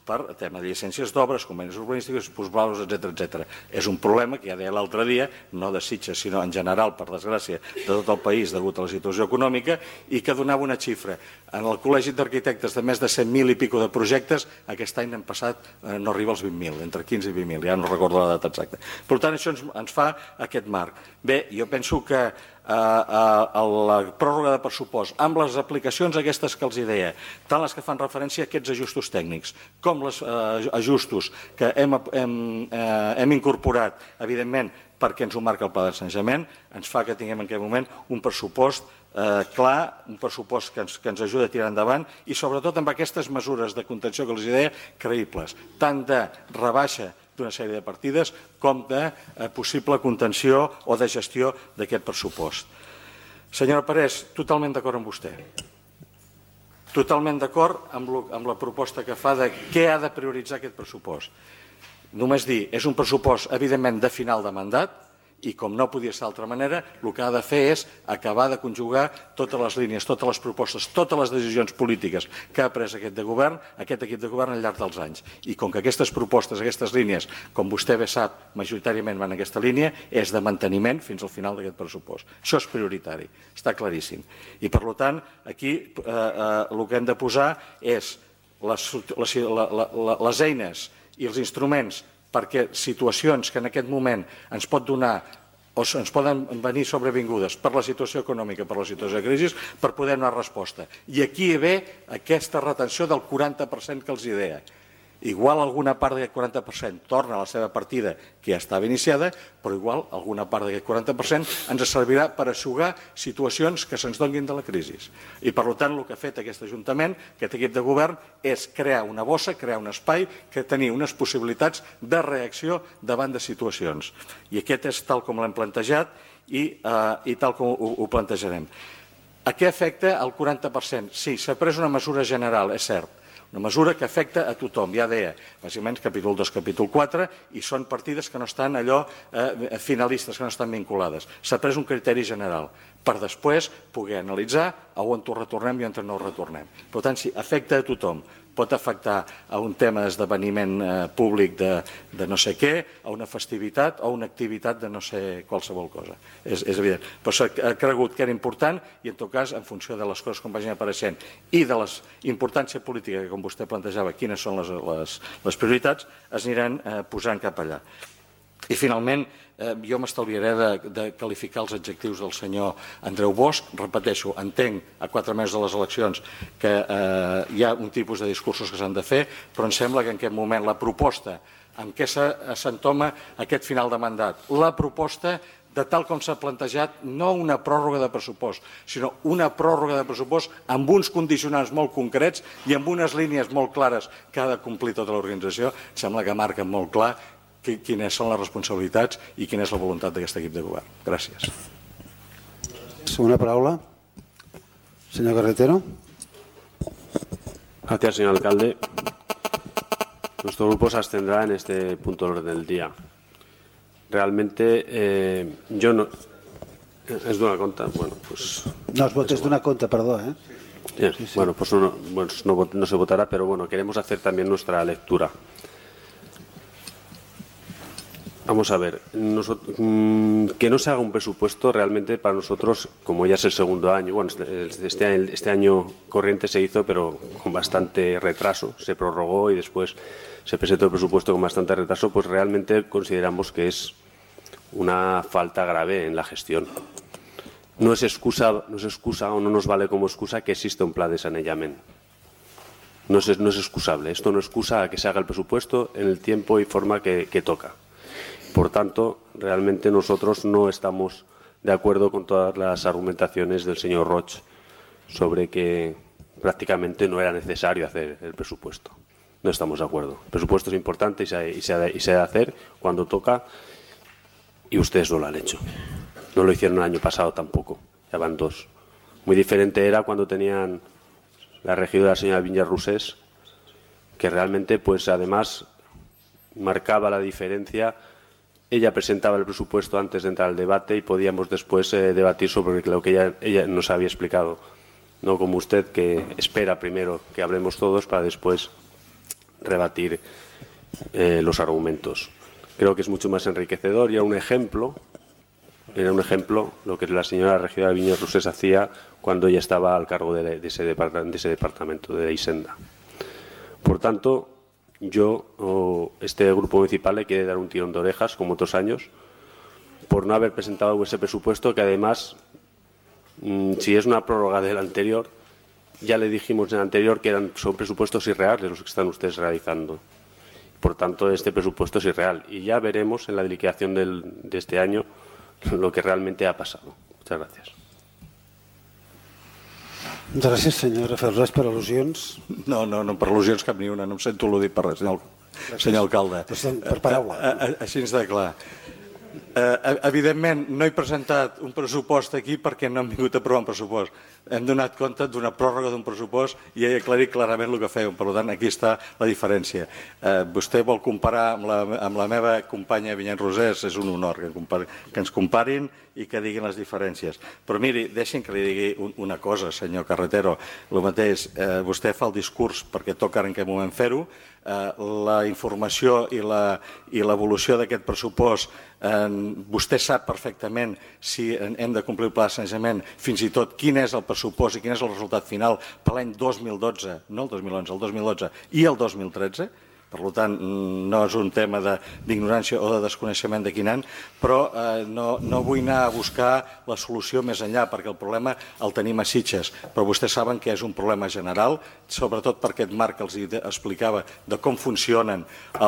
per tema de llicències d'obres, convenis urbanístics, plusvalues, etc. És un problema que ja deia l'altre dia, no de Sitges, sinó en general, per desgràcia, de tot el país degut a la situació econòmica, i que donava una xifra. En el Col·legi d'Arquitectes de més de 100.000 i pico de projectes, aquest any n'hem passat, no arriba als 20.000, entre 15 i 20.000, ja no recordo la data exacta. Per tant, això ens fa aquest marc. Bé, jo penso que la pròrroga de pressupost, amb les aplicacions aquestes que els deia, tant les que fan referència a aquests ajustos tècnics, com els ajustos que hem incorporat, evidentment, perquè ens ho marca el pla de sanejament, ens fa que tinguem en aquest moment un pressupost clar, un pressupost que ens ajuda a tirar endavant i sobretot amb aquestes mesures de contenció que els deia, creïbles, tant de rebaixa d'una sèrie de partides com de possible contenció o de gestió d'aquest pressupost. Senyora Parés, totalment d'acord amb vostè. Totalment d'acord amb la proposta que fa de què ha de prioritzar aquest pressupost. Només dir, és un pressupost, evidentment, de final de mandat, i com no podia ser d'altra manera, el que ha de fer és acabar de conjugar totes les línies, totes les propostes, totes les decisions polítiques que ha pres aquest equip de govern al llarg dels anys. I com que aquestes propostes, aquestes línies, com vostè bé sap, majoritàriament van en aquesta línia, és de manteniment fins al final d'aquest pressupost. Això és prioritari, està claríssim. I per tant, aquí el que hem de posar és les eines i els instruments perquè situacions que en aquest moment ens pot donar o ens poden venir sobrevingudes per la situació econòmica, per la situació de crisi, per poder donar resposta. I aquí ve aquesta retenció del 40% que els deia. Igual alguna part d'aquest 40% torna a la seva partida que ja estava iniciada, però igual alguna part d'aquest 40% ens servirà per eixugar situacions que se'ns donguin de la crisi. I per tant el que ha fet aquest Ajuntament, aquest equip de govern, és crear una bossa, crear un espai, que tenir unes possibilitats de reacció davant de situacions. I aquest és tal com l'hem plantejat i tal com ho plantejarem. A què afecta el 40%? Sí, s'ha pres una mesura general, és cert. Una mesura que afecta a tothom, ja deia, bàsicament capítol 2, capítol 4, i són partides que no estan allò finalistes, que no estan vinculades. S'ha pres un criteri general per després poder analitzar a on ho retornem i on no ho retornem. Per tant, sí, afecta a tothom. Pot afectar a un tema d'esdeveniment públic de no sé què, a una festivitat o a una activitat de no sé qualsevol cosa. És evident. Però s'ha cregut que era important i, en tot cas, en funció de les coses com vagin apareixent i de la importància política, que com vostè plantejava, quines són les prioritats, es aniran posant cap allà. I, finalment, jo m'estalviaré de qualificar els adjectius del senyor Andreu Bosch. Repeteixo, entenc a 4 mesos de les eleccions que hi ha un tipus de discursos que s'han de fer, però em sembla que en aquest moment la proposta en què s'entoma aquest final de mandat, la proposta de tal com s'ha plantejat, no una pròrroga de pressupost, sinó una pròrroga de pressupost amb uns condicionants molt concrets i amb unes línies molt clares que ha de complir tota l'organització, sembla que marquen molt clar quines són les responsabilitats i quina és la voluntat d'aquest equip de govern. Gràcies. Segunda palabra. Señor Carretero. Gracias, señor alcalde. Nuestro grupo se abstendrá en este punto del orden del día. Realmente, yo no... Es d'una compte? Bueno, pues... No, es d'una compte, perdón. Bien, sí. Bueno, pues no se votará, pero bueno, queremos hacer también nuestra lectura. Vamos a ver, que no se haga un presupuesto realmente para nosotros, como ya es el segundo año, bueno, este año corriente se hizo, pero con bastante retraso, se prorrogó y después se presentó el presupuesto con bastante retraso, pues realmente consideramos que es una falta grave en la gestión. No es excusa o no nos vale como excusa que existe un plan de saneamiento. No es excusable, esto no excusa a que se haga el presupuesto en el tiempo y forma que toca. Por tanto, realmente nosotros no estamos de acuerdo con todas las argumentaciones del señor Roig sobre que prácticamente no era necesario hacer el presupuesto. No estamos de acuerdo. El presupuesto es importante y se ha de hacer cuando toca y ustedes no lo han hecho. No lo hicieron el año pasado tampoco. Ya van 2. Muy diferente era cuando tenían la regidora la señora Viñarrusés, que realmente, pues además, marcaba la diferencia. Ella presentaba el presupuesto antes de entrar al debate y podíamos después debatir sobre lo que ella nos había explicado. No como usted, que espera primero que hablemos todos para después rebatir los argumentos. Creo que es mucho más enriquecedor y era un ejemplo lo que la señora regidora Viñas Rosés hacía cuando ella estaba al cargo de ese departamento de Hisenda. Por tanto, este grupo municipal le quiere dar un tirón de orejas, como otros años, por no haber presentado ese presupuesto que además, si es una prórroga del anterior, ya le dijimos en el anterior que son presupuestos irreales los que están ustedes realizando. Por tanto, este presupuesto es irreal. Y ya veremos en la liquidación de este año lo que realmente ha pasado. Muchas gracias. Gràcies, senyora Ferrés, per al·lusions. No, per al·lusions cap ni una. No em sento al·ludit per res, senyor alcalde. Per paraula. Així de clar. Evidentment, no he presentat un pressupost aquí perquè no hem vingut a aprovar un pressupost. Hem donat compte d'una pròrroga d'un pressupost i he aclarit clarament el que fèiem. Per tant, aquí està la diferència. Vostè vol comparar amb la meva companya Vinyet Rosés, és un honor que ens comparin i que diguin les diferències. Però miri, deixin que li digui una cosa, senyor Carretero. El mateix, vostè fa el discurs perquè toca en aquest moment fer-ho. La informació i l'evolució d'aquest pressupost, vostè sap perfectament si hem de complir el pla de sanejament, fins i tot quin és el pressupost i quin és el resultat final per l'any 2012, no el 2011, el 2012 i el 2013. Per tant, no és un tema d'ignorància o de desconeixement de quin any, però no vull anar a buscar la solució més enllà, perquè el problema el tenim a Sitges. Però vostès saben que és un problema general, sobretot per aquest marc que els explicava de com funcionen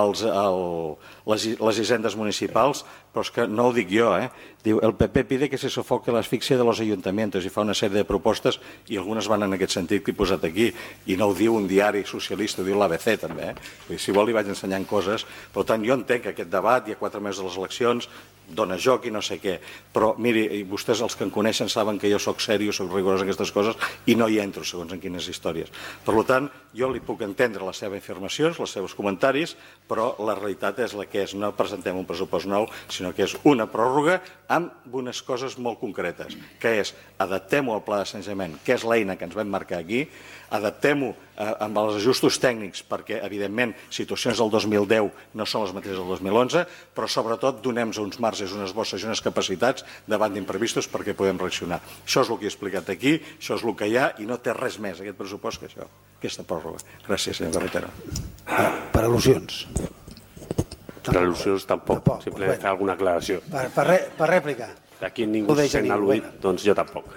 les hisendes municipals, però és que no ho dic jo, Diu, el PP pide que se sofoque la asfixia de los ayuntamientos i fa una sèrie de propostes i algunes van en aquest sentit que he posat aquí i no ho diu un diari socialista, ho diu l'ABC també. Si vol li vaig ensenyant coses. Per tant, jo entenc que aquest debat hi ha 4 mesos de les eleccions, dona joc i no sé què, però miri, vostès els que em coneixen saben que jo soc seriós, soc rigorós en aquestes coses i no hi entro segons en quines històries. Per tant, jo li puc entendre les seves afirmacions, els seus comentaris, però la realitat és la que és. No presentem un pressupost nou, sinó que és una pròrroga amb unes coses molt concretes, que és adaptem-ho al pla de sanejament, que és l'eina que ens vam marcar aquí, adaptem-ho amb els ajustos tècnics perquè, evidentment, situacions del 2010 no són les mateixes del 2011, però sobretot donem-nos uns marges, unes bosses i unes capacitats davant d'imprevistos perquè podem reaccionar. Això és el que he explicat aquí, això és el que hi ha i no té res més aquest pressupost que això, aquesta pròrroga. Gràcies, senyor Carretero. Per al·lusions. Per al·lusions tampoc, simplement fer alguna aclaració. Per rèplica. Aquí ningú se sent al·ludit, doncs jo tampoc.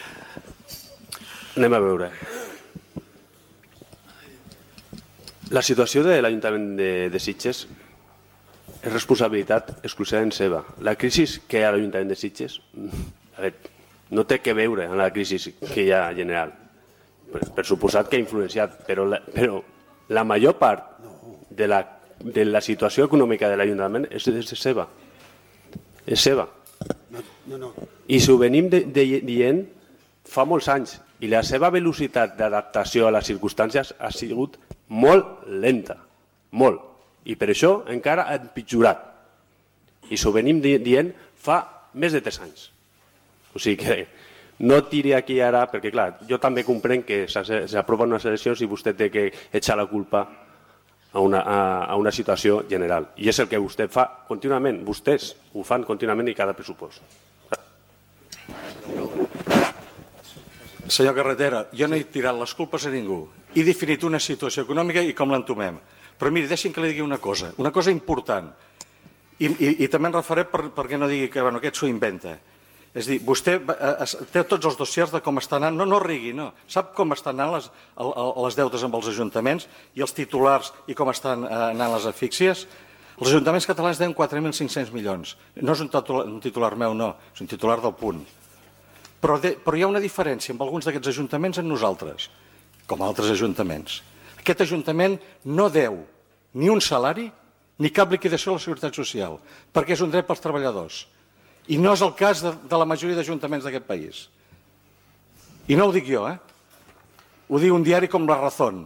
Anem a veure. La situació de l'Ajuntament de Sitges és responsabilitat exclusivament seva. La crisi que hi ha a l'Ajuntament de Sitges no té que veure amb la crisi que hi ha general. Per suposat que ha influenciat, però la major part de la situació econòmica de l'Ajuntament és seva. És seva. I s'ho venim dient fa molts anys. I la seva velocitat d'adaptació a les circumstàncies ha sigut molt lenta, molt. I per això encara ha empitjorat. I s'ho venim dient fa més de 3 anys. O sigui que no tiri aquí ara, perquè clar, jo també comprenc que s'aproven unes eleccions i vostè té que echar la culpa a una situació general. I és el que vostè fa contínuament. Vostès ho fan contínuament i cada pressupost. Senyor Carretera, jo no he tirat les culpes a ningú. He definit una situació econòmica i com l'entomem. Però miri, deixin que li digui una cosa important. I també em referé perquè no digui que aquest s'ho inventa. És a dir, vostè té tots els dossiers de com està anant, no rigui, no. Sap com estan anant les deutes amb els ajuntaments i els titulars i com estan anant les asfíxies? Els ajuntaments catalans deuen 4.500 milions. No és un titular meu, no, és un titular del Punt. Però hi ha una diferència amb alguns d'aquests ajuntaments en nosaltres, com altres ajuntaments. Aquest ajuntament no deu ni un salari ni cap liquidació a la Seguretat Social, perquè és un dret pels treballadors. I no és el cas de la majoria d'ajuntaments d'aquest país. I no ho dic jo, Ho diu un diari com La Razón,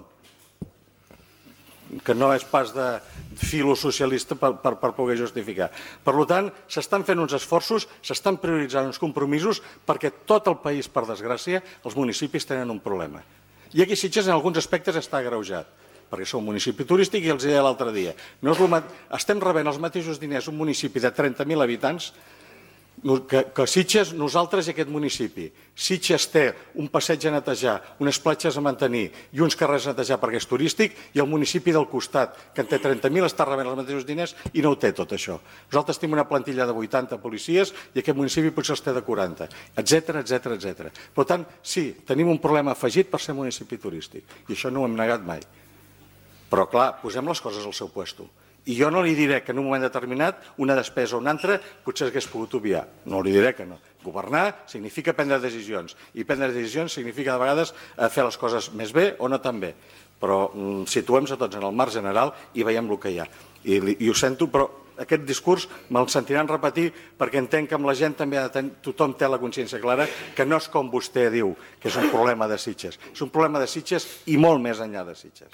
que no és pas de filo socialista per poder justificar. Per tant, s'estan fent uns esforços, s'estan prioritzant uns compromisos perquè tot el país, per desgràcia, els municipis tenen un problema. I aquí Sitges en alguns aspectes està agreujat. perquè som un municipi turístic i els deia l'altre dia, estem rebent els mateixos diners un municipi de 30.000 habitants que Sitges, nosaltres i aquest municipi. Sitges té un passeig a netejar, unes platges a mantenir i uns carrers a netejar perquè és turístic, i el municipi del costat, que en té 30.000, està rebent els mateixos diners i no ho té tot això. Nosaltres tenim una plantilla de 80 policies i aquest municipi potser els té de 40, etc. Per tant, sí, tenim un problema afegit per ser municipi turístic i això no ho hem negat mai. Però clar, posem les coses al seu puesto. I jo no li diré que en un moment determinat una despesa o una altra potser s'hagués pogut obviar. No li diré que no. Governar significa prendre decisions i prendre decisions significa de vegades fer les coses més bé o no tan bé. Però situem-se tots en el marc general i veiem el que hi ha. I ho sento, però aquest discurs me'l sentiran repetir perquè entenc que amb la gent també tothom té la consciència clara que no és com vostè diu, que és un problema de Sitges. És un problema de Sitges i molt més enllà de Sitges.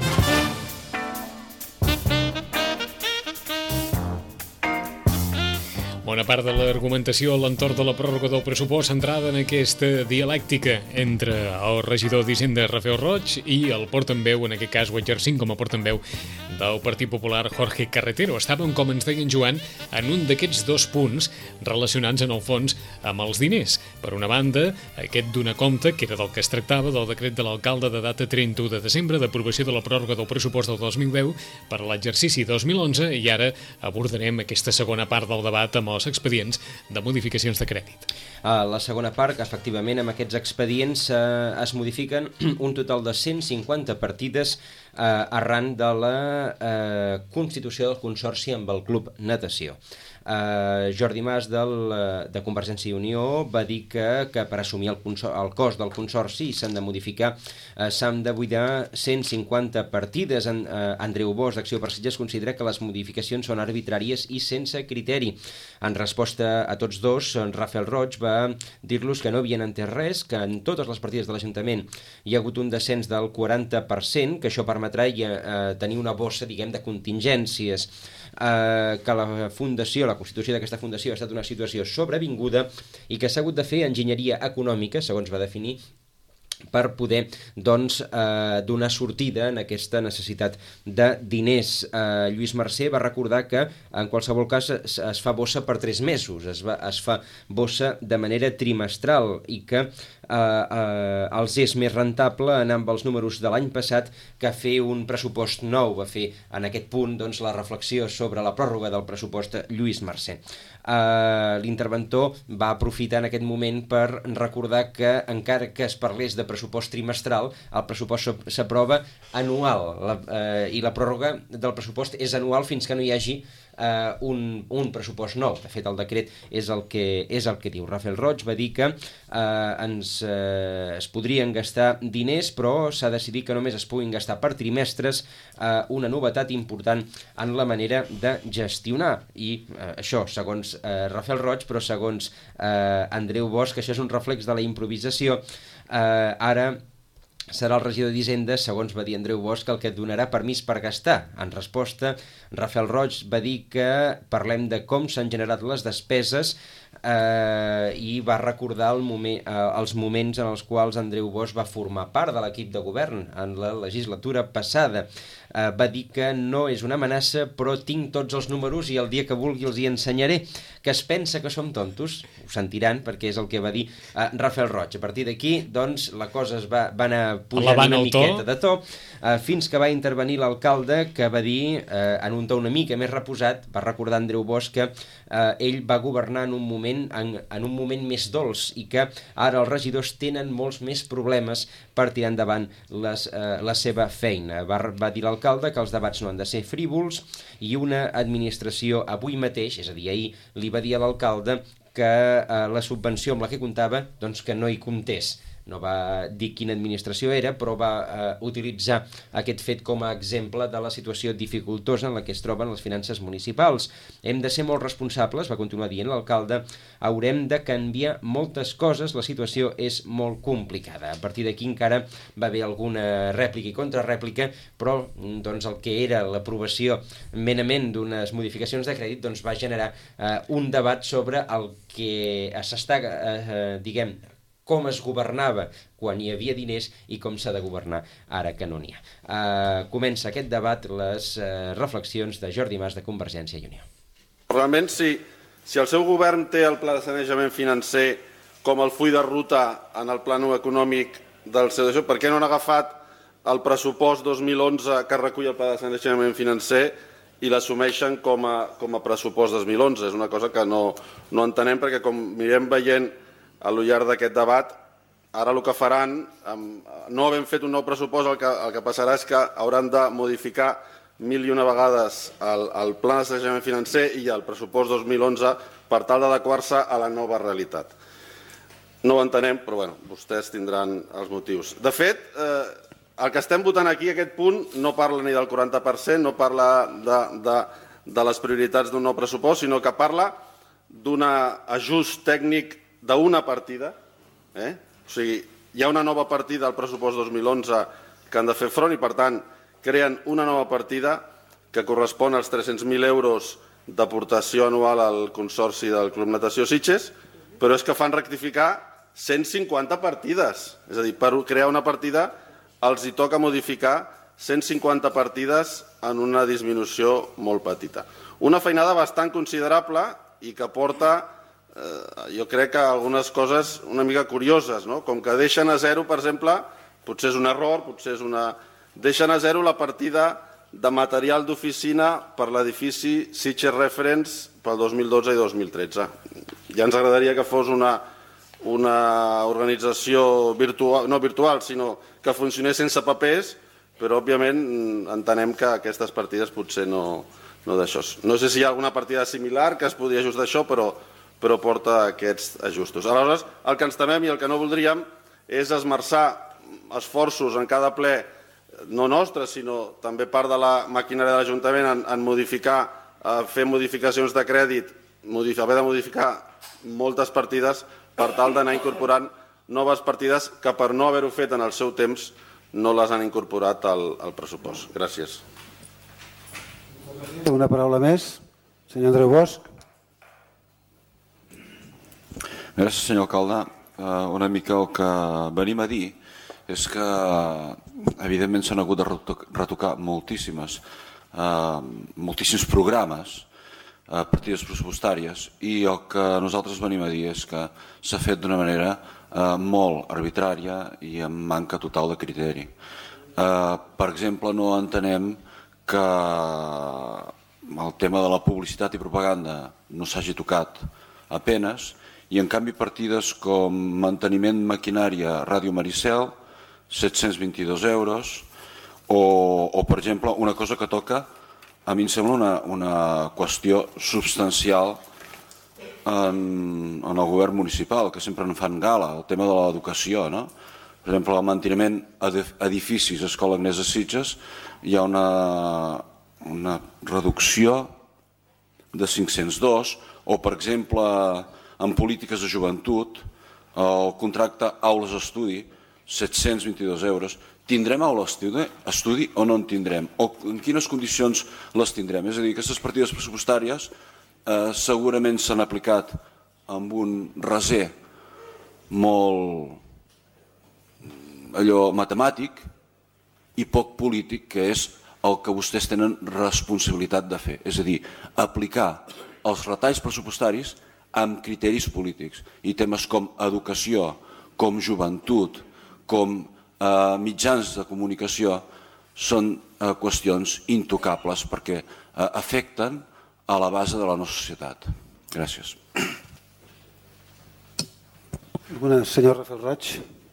Bona part de l'argumentació a l'entorn de la pròrroga del pressupost centrada en aquesta dialèctica entre el regidor d'Hisenda, Rafael Roig, i el portaveu, en aquest cas ho exercint com a portaveu del Partit Popular, Jorge Carretero. Estàvem, com ens deia en Joan, en un d'aquests dos punts relacionats en el fons amb els diners. Per una banda, aquest donar compte, que era del que es tractava, del decret de l'alcalde de data 31 de desembre d'aprovació de la pròrroga del pressupost del 2010 per a l'exercici 2011, i ara abordarem aquesta segona part del debat amb els expedients de modificacions de crèdit. A la segona part, efectivament, amb aquests expedients es modifiquen un total de 150 partides arran de la constitució del consorci amb el Club Natació. Jordi Mas de Convergència i Unió va dir que per assumir el cost del consorci s'han de modificar, s'han de buidar 150 partides. Andreu Bosch, d'Acció per Sitges, considera que les modificacions són arbitràries i sense criteri. En resposta a tots dos, Rafael Roig va dir-los que no havien entès res, que en totes les partides de l'Ajuntament hi ha hagut un descens del 40%, que això permetrà tenir una bossa, diguem, de contingències, que la constitució d'aquesta fundació ha estat una situació sobrevinguda i que s'ha hagut de fer enginyeria econòmica, segons va definir, per poder donar sortida en aquesta necessitat de diners. Lluís Mercè va recordar que en qualsevol cas es fa bossa per 3 mesos, es fa bossa de manera trimestral i que els és més rentable anar amb els números de l'any passat que fer un pressupost nou. Va fer en aquest punt la reflexió sobre la pròrroga del pressupost Lluís Mercè. L'interventor va aprofitar en aquest moment per recordar que encara que es parlés de pressupost trimestral, el pressupost s'aprova anual i la pròrroga del pressupost és anual fins que no hi hagi un pressupost nou. De fet, el decret és el que diu. Rafael Roig va dir que es podrien gastar diners, però s'ha decidit que només es puguin gastar per trimestres, una novetat important en la manera de gestionar. I això, segons Rafael Roig, però segons Andreu Bosch, això és un reflex de la improvisació. Ara serà el regidor d'Hisenda, segons va dir Andreu Bosch, el que donarà permís per gastar. En resposta, Rafael Roig va dir que parlem de com s'han generat les despeses i va recordar els moments en els quals Andreu Bosch va formar part de l'equip de govern en la legislatura passada. Va dir que no és una amenaça, però tinc tots els números i el dia que vulgui els hi ensenyaré. Que es pensa que som tontos? Ho sentiran, perquè és el que va dir Rafael Roig. A partir d'aquí, doncs, la cosa va anar pujant una miqueta de to, fins que va intervenir l'alcalde, que va dir, en un to una mica més reposat, va recordar Andreu Bosch que ell va governar en un moment més dolç i que ara els regidors tenen molts més problemes per tirar endavant la seva feina. Va dir l'alcalde que els debats no han de ser frívols i una administració avui mateix, és a dir, ahir li va dir a l'alcalde que la subvenció amb la que comptava, doncs que no hi comptés. No va dir quina administració era, però va utilitzar aquest fet com a exemple de la situació dificultosa en la que es troben les finances municipals. Hem de ser molt responsables, va continuar dient l'alcalde, haurem de canviar moltes coses, la situació és molt complicada. A partir d'aquí encara va haver alguna rèplica i contrarèplica, però doncs, el que era l'aprovació merament d'unes modificacions de crèdit doncs, va generar un debat sobre el que s'està, com es governava quan hi havia diners i com s'ha de governar ara que no n'hi ha. Comença aquest debat, les reflexions de Jordi Mas de Convergència i Unió. Realment, si el seu govern té el pla de sanejament financer com el full de ruta en el plànol econòmic del seu decisió, per què no han agafat el pressupost 2011 que recull el pla de sanejament financer i l'assumeixen com a pressupost 2011? És una cosa que no entenem, perquè com mirem veient a lo llarg d'aquest debat, ara el que faran, no havent fet un nou pressupost, el que passarà és que hauran de modificar 1.001 vegades el pla de sanejament financer i el pressupost 2011 per tal d'adequar-se a la nova realitat. No ho entenem, però bueno, vostès tindran els motius. De fet, el que estem votant aquí, aquest punt, no parla ni del 40%, no parla de les prioritats d'un nou pressupost, sinó que parla d'un ajust tècnic d'una partida. O sigui, hi ha una nova partida al pressupost 2011 que han de fer front i, per tant, creen una nova partida que correspon als 300.000 euros d'aportació anual al Consorci del Club Natació Sitges, però és que fan rectificar 150 partides. És a dir, per crear una partida els hi toca modificar 150 partides en una disminució molt petita. Una feinada bastant considerable i que porta, jo crec que algunes coses una mica curioses, com que deixen a zero, per exemple, potser és un error, deixen a zero la partida de material d'oficina per l'edifici Sitges Reference pel 2012 i 2013. Ja ens agradaria que fos una organització no virtual, sinó que funcionés sense papers, però òbviament entenem que aquestes partides potser no d'això. No sé si hi ha alguna partida similar que es podria ajustar això, però porta aquests ajustos. Aleshores, el que ens temem i el que no voldríem és esmerçar esforços en cada ple, no nostre, sinó també part de la maquinària de l'Ajuntament en modificar, fer modificacions de crèdit, haver de modificar moltes partides per tal d'anar incorporant noves partides que per no haver-ho fet en el seu temps no les han incorporat al pressupost. Gràcies. Una paraula més. Senyor Andreu Bosch. Gràcies, senyor alcalde. Una mica el que venim a dir és que evidentment s'han hagut de retocar moltíssims programes, partides pressupostàries, i el que nosaltres venim a dir és que s'ha fet d'una manera molt arbitrària i amb manca total de criteri. Per exemple, no entenem que el tema de la publicitat i propaganda no s'hagi tocat apenes, i en canvi partides com manteniment maquinària Ràdio Maricel, 722 euros, o per exemple una cosa que toca, a mi em sembla una qüestió substancial en el govern municipal, que sempre en fan gala, el tema de l'educació. Per exemple, el manteniment edificis Escola Agnès de Sitges, hi ha una reducció de 502, o per exemple, en polítiques de joventut, el contracte aules estudi, 722 euros. Tindrem aula estudi o no en tindrem? O en quines condicions les tindrem? És a dir, aquestes partides pressupostàries segurament s'han aplicat amb un raser molt matemàtic i poc polític, que és el que vostès tenen responsabilitat de fer. És a dir, aplicar els retalls pressupostaris amb criteris polítics, i temes com educació, com joventut, com mitjans de comunicació són qüestions intocables perquè afecten a la base de la nostra societat. Gràcies. Senyor Rafael Raig.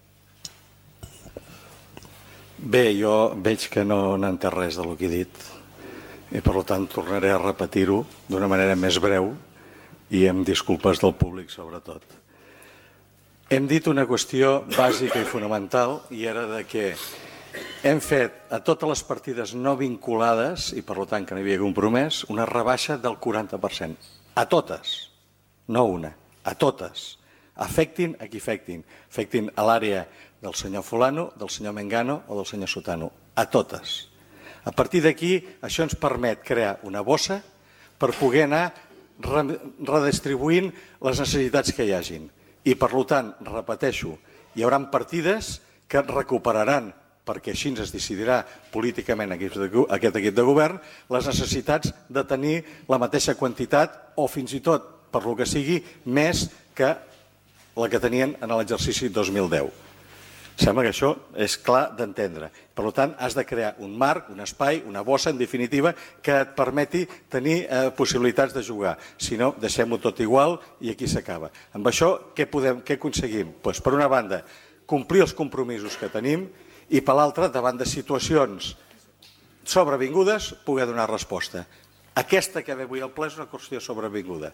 Bé, jo veig que no n'entès res del que he dit i per tant tornaré a repetir-ho d'una manera més breu i amb disculpes del públic sobretot. Hem dit una qüestió bàsica i fonamental, i era de que hem fet a totes les partides no vinculades, i per tant que no hi havia compromès, una rebaixa del 40%. A totes, no una, a totes. Afectin a qui afectin. Afectin a l'àrea del senyor fulano, del senyor mengano o del senyor sotano. A totes. A partir d'aquí, això ens permet crear una bossa per poder anar redistribuint les necessitats que hi hagin. I per tant, repeteixo, hi haurà partides que recuperaran, perquè així es decidirà políticament aquest equip de govern, les necessitats de tenir la mateixa quantitat o fins i tot, per lo que sigui, més que la que tenien en l'exercici 2010. Sembla que això és clar d'entendre. Per tant, has de crear un marc, un espai, una bossa, en definitiva, que et permeti tenir possibilitats de jugar. Si no, deixem-ho tot igual i aquí s'acaba. Amb això, què aconseguim? Per una banda, complir els compromisos que tenim i, per l'altra, davant de situacions sobrevingudes, poder donar resposta. Aquesta que ve avui al ple és una qüestió sobrevinguda.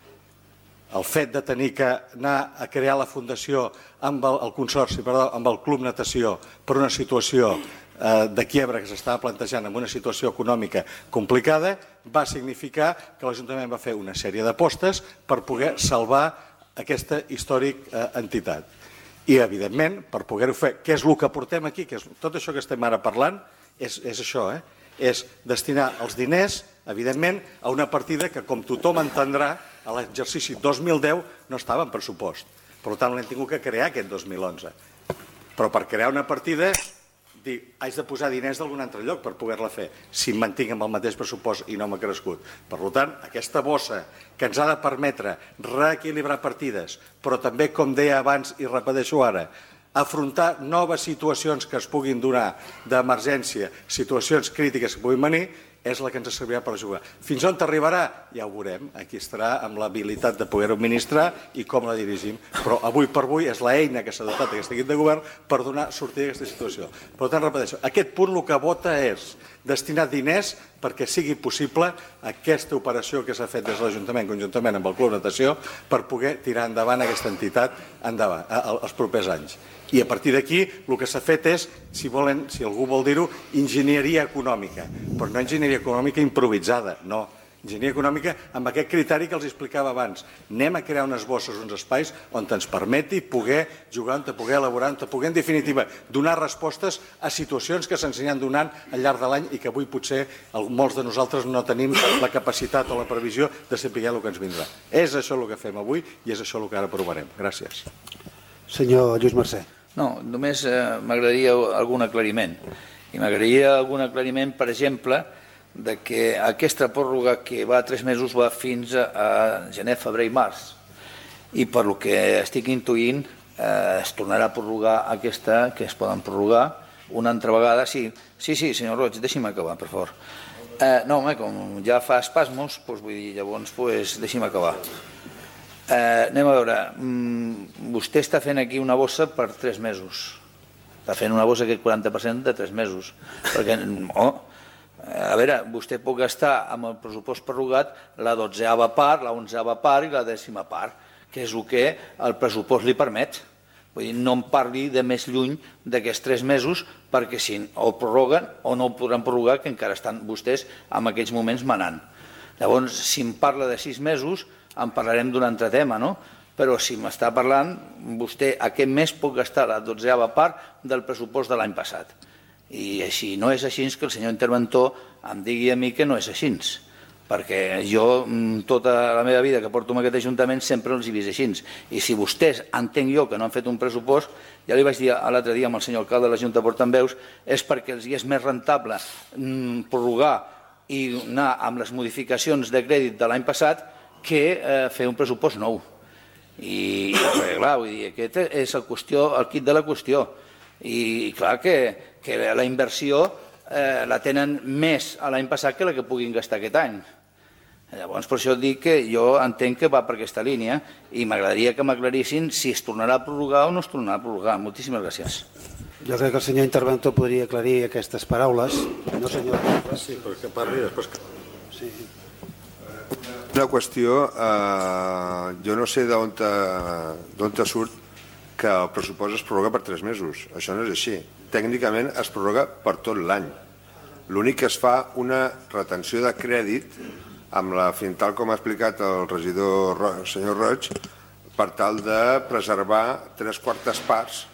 El fet de tenir que anar a crear la fundació amb el consorci, amb el Club Natació, per una situació de quiebra que s'estava plantejant en una situació econòmica complicada, va significar que l'Ajuntament va fer una sèrie d'apostes per poder salvar aquesta històrica entitat. I, evidentment, per poder-ho fer, què és el que portem aquí? Tot això que estem ara parlant és això, és destinar els diners, evidentment, a una partida que, com tothom entendrà, a l'exercici 2010 no estava en pressupost. Per tant, l'hem tingut que crear aquest 2011. Però per crear una partida, haig de posar diners d'algun altre lloc per poder-la fer, si em mantinc amb el mateix pressupost i no m'ha crescut. Per tant, aquesta bossa que ens ha de permetre reequilibrar partides, però també, com deia abans i repeteixo ara, afrontar noves situacions que es puguin donar d'emergència, situacions crítiques que puguin venir, és la que ens servirà per jugar. Fins on arribarà? Ja ho veurem. Aquí estarà amb l'habilitat de poder-ho administrar i com la dirigim. Però avui per avui és l'eina que s'ha dotat aquest equip de govern per donar sortida a aquesta situació. Per tant, repeteixo, aquest punt el que vota és destinar diners perquè sigui possible aquesta operació que s'ha fet des de l'Ajuntament, conjuntament amb el Club Natació, per poder tirar endavant aquesta entitat els propers anys. I a partir d'aquí el que s'ha fet és, si algú vol dir-ho, enginyeria econòmica, però no enginyeria econòmica improvisada, no. Enginyeria econòmica amb aquest criteri que els explicava abans. Anem a crear unes bosses, uns espais on ens permeti poder jugar, on poder elaborar, on poder, en definitiva, donar respostes a situacions que se'ns aniran donant al llarg de l'any i que avui potser molts de nosaltres no tenim la capacitat o la previsió de saber el que ens vindrà. És això el que fem avui i és això el que ara aprovarem. Gràcies. Senyor Lluís Mercè. No, només m'agradaria algun aclariment. I m'agradaria algun aclariment, per exemple, de que aquesta pròrroga que va a 3 mesos va fins a gener, febrer i març. I per lo que estic intuint, es tornarà a prorrogar aquesta, que es poden prorrogar una altra vegada. Sí, senyor Roig, deixi'm acabar, per favor. No, home, com ja fa espasmos, vull dir, llavors, deixi'm acabar. Anem a veure, vostè està fent aquí una bossa per 3 mesos. Està fent una bossa aquest 40% de 3 mesos. Perquè, a veure, vostè pot gastar amb el pressupost prorrogat la 12ª part, la 11ª part i la 10ª part, que és el que el pressupost li permet. Vull dir, no em parli de més lluny d'aquests 3 mesos, perquè si o prorroguen o no ho podran prorrogar, que encara estan vostès en aquells moments manant. Llavors, si em parla de 6 mesos, en parlarem d'un altre tema, no? Però si m'està parlant, vostè aquest mes pot gastar la 12ª part del pressupost de l'any passat. I si no és així, que el senyor interventor em digui a mi que no és així. Perquè jo, tota la meva vida que porto en aquest Ajuntament, sempre els he vist així. I si vostès, entenc jo, que no han fet un pressupost, ja li vaig dir l'altre dia amb el senyor alcalde de la Junta de Portaveus, és perquè els hi és més rentable prorrogar i anar amb les modificacions de crèdit de l'any passat que fer un pressupost nou. I clar, vull dir, aquest és el quid de la qüestió. I clar que la inversió la tenen més l'any passat que la que puguin gastar aquest any. Llavors, per això dic que jo entenc que va per aquesta línia i m'agradaria que m'aclarissin si es tornarà a prorrogar o no es tornarà a prorrogar. Moltíssimes gràcies. Jo crec que el senyor interventor podria aclarir aquestes paraules. No, senyor. Sí, perquè parli després. Sí. Una qüestió, jo no sé d'on surt que el pressupost es prorroga per 3 mesos. Això no és així. Tècnicament es prorroga per tot l'any. L'únic que es fa una retenció de crèdit, tal com ha explicat el regidor senyor Roig, per tal de preservar 3/4 parts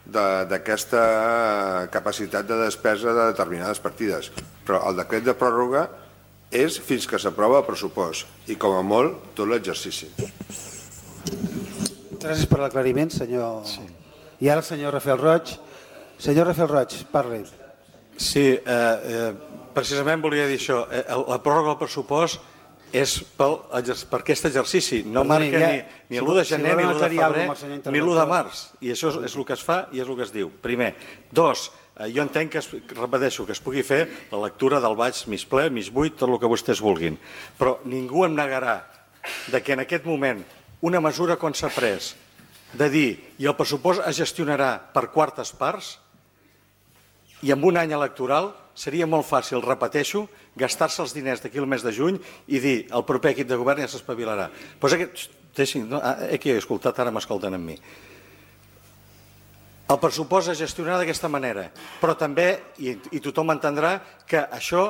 d'aquesta capacitat de despesa de determinades partides. Però el decret de pròrroga és fins que s'aprova el pressupost i, com a molt, tot l'exercici. Moltes gràcies per l'aclariment, senyor. I ara el senyor Rafael Roig. Senyor Rafael Roig, parli. Sí, precisament volia dir això. La pròrroga del pressupost és per aquest exercici. No marca ni l'1 de gener, ni l'1 de febrer, ni l'1 de març. I això és el que es fa i és el que es diu. Primer. Dos, jo entenc que, repeteixo, que es pugui fer la lectura del baix mig ple, mig buit, tot el que vostès vulguin. Però ningú em negarà que en aquest moment una mesura quan s'ha pres de dir i el pressupost es gestionarà per quartes parts i en un any electoral seria molt fàcil, repeteixo, gastar-se els diners d'aquí al mes de juny i dir el proper equip de govern ja s'espavilarà. Aquí he escoltat, ara m'escolten amb mi. El pressupost es gestionarà d'aquesta manera, però també, i tothom entendrà, que això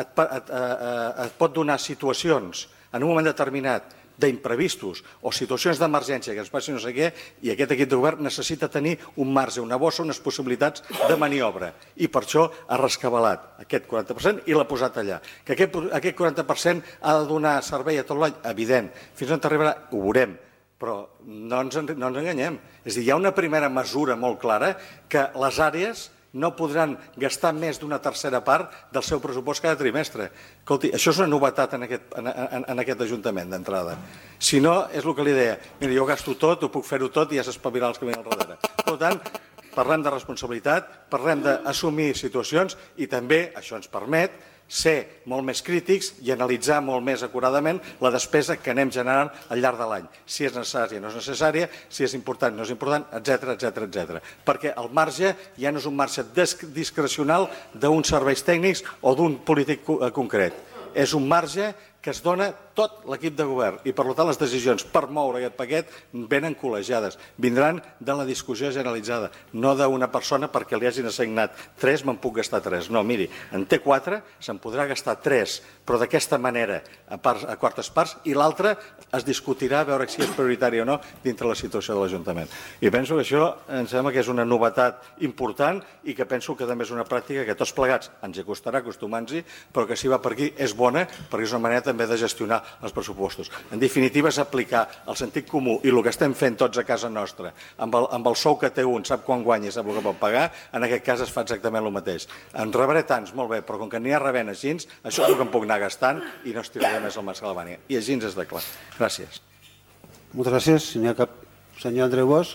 et pot donar situacions en un moment determinat d'imprevistos o situacions d'emergència que es passi no sé què, i aquest equip de govern necessita tenir un marge, una bossa, unes possibilitats de maniobra. I per això ha rescabalat aquest 40% i l'ha posat allà. Que aquest 40% ha de donar servei a tot l'any, evident. Fins on arribarà, ho veurem. Però no ens enganyem. És a dir, hi ha una primera mesura molt clara que les àrees no podran gastar més d'una tercera part del seu pressupost cada trimestre. Escolti, això és una novetat en aquest Ajuntament d'entrada. Si no, és el que li deia, mira, jo gasto tot, ho puc fer-ho tot i ja s'espavilarà els que venen al darrere. Per tant, parlem de responsabilitat, parlem d'assumir situacions i també això ens permet ser molt més crítics i analitzar molt més acuradament la despesa que anem generant al llarg de l'any. Si és necessària, no és necessària, si és important, no és important, etc. Perquè el marge ja no és un marge discrecional d'uns serveis tècnics o d'un polític concret. És un marge que es dona tot l'equip de govern i, per tant, les decisions per moure aquest paquet venen col·legiades, vindran de la discussió generalitzada, no d'una persona perquè li hagin assignat 3, me'n puc gastar 3. No, miri, en té 4, se'n podrà gastar 3, però d'aquesta manera, a quartes parts, i l'altra es discutirà a veure si és prioritari o no dintre la situació de l'Ajuntament. I penso que això em sembla que és una novetat important i que penso que també és una pràctica que tots plegats ens hi costarà acostumar-nos-hi, però que si va per aquí és bona perquè és una manera també de gestionar els pressupostos. En definitiva, és aplicar el sentit comú i el que estem fent tots a casa nostra, amb el sou que té un, sap quan guanya i sap el que pot pagar, en aquest cas es fa exactament el mateix. En rebré tants, molt bé, però com que n'hi ha rebent així, això és el que em puc anar gastant i no estiraré més el mas que la banya. I així és de clar. Gràcies. Moltes gràcies, senyor Andreu Bosch.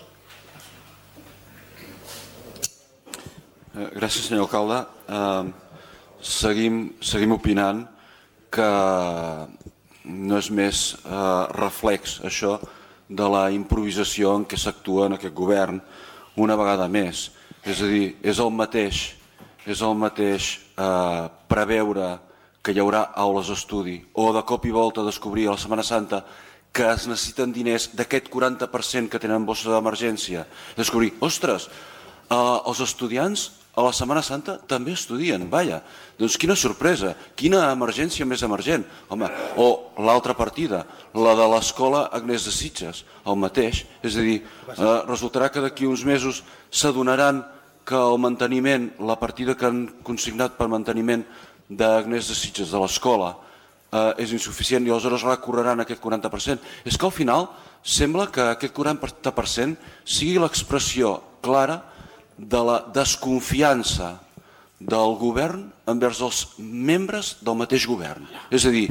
Gràcies, senyor alcalde. Seguim opinant que no és més reflex això de la improvisació en què s'actua en aquest govern una vegada més. És a dir, és el mateix preveure que hi haurà aules d'estudi o de cop i volta descobrir a la Setmana Santa que es necessiten diners d'aquest 40% que tenen bossa d'emergència. Descobrir, ostres, els estudiants a la Setmana Santa també estudien, vaja, doncs quina sorpresa, quina emergència més emergent. Home, o l'altra partida, la de l'escola Agnès de Sitges, el mateix. És a dir, resultarà que d'aquí uns mesos s'adonaran que el manteniment, la partida que han consignat per manteniment d'Agnès de Sitges de l'escola és insuficient i aleshores recorreran aquest 40%. És que al final sembla que aquest 40% sigui l'expressió clara de la desconfiança del govern envers els membres del mateix govern. És a dir,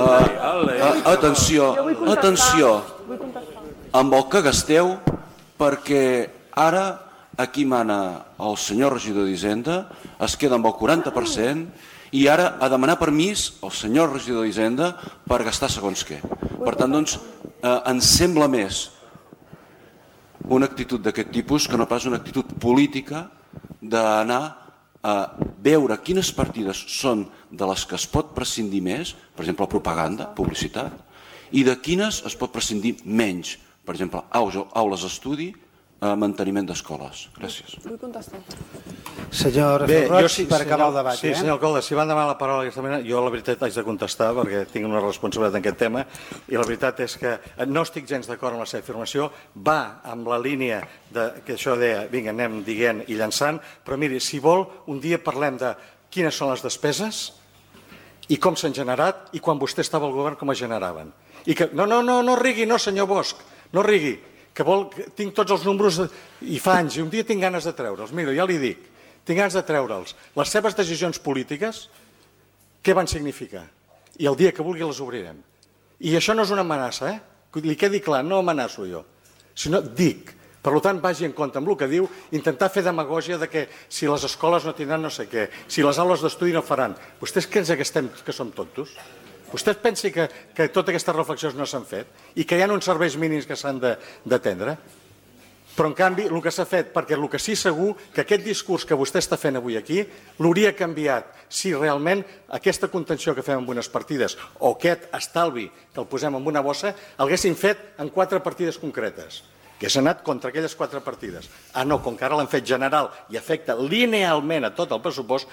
atenció amb el que gasteu, perquè ara aquí mana el senyor regidor d'Hisenda, es queda amb el 40% i ara ha de demanar permís al senyor regidor d'Hisenda per gastar segons què. Per tant, doncs, ens sembla més una actitud d'aquest tipus que no pas una actitud política d'anar a veure quines partides són de les que es pot prescindir més, per exemple, propaganda, publicitat, i de quines es pot prescindir menys, per exemple, aules d'estudi, manteniment d'escoles. Gràcies. Vull contestar. Senyor Rafael Roig, per acabar el debat. Sí, senyor alcalde, si van demanar la paraula d'aquesta manera, jo la veritat haig de contestar perquè tinc una responsabilitat en aquest tema i la veritat és que no estic gens d'acord amb la seva afirmació, va amb la línia que això deia, vinga, anem dient i llançant, però miri, si vol, un dia parlem de quines són les despeses i com s'han generat i quan vostè estava al govern com es generaven. I que, no rigui, no senyor Bosch, no rigui, tinc tots els números i fa anys, i un dia tinc ganes de treure'ls. Mira, ja li dic, tinc ganes de treure'ls. Les seves decisions polítiques, què van significar? I el dia que vulgui les obrirem. I això no és una amenaça, li quedi clar, no amenaço jo, sinó dic. Per tant, vagi en compte amb el que diu, intentar fer demagògia de que si les escoles no tindran no sé què, si les aules d'estudi no faran. Vostès pensen que som tontos? Vostès pensen que totes aquestes reflexions no s'han fet i que hi ha uns serveis mínims que s'han d'atendre? Però, en canvi, el que s'ha fet, perquè el que sí segur que aquest discurs que vostè està fent avui aquí l'hauria canviat si realment aquesta contenció que fem en unes partides o aquest estalvi que el posem en una bossa l'haguessin fet en 4 partides concretes, que s'ha anat contra aquelles 4 partides. No, com que ara l'han fet general i afecta linealment a tot el pressupost,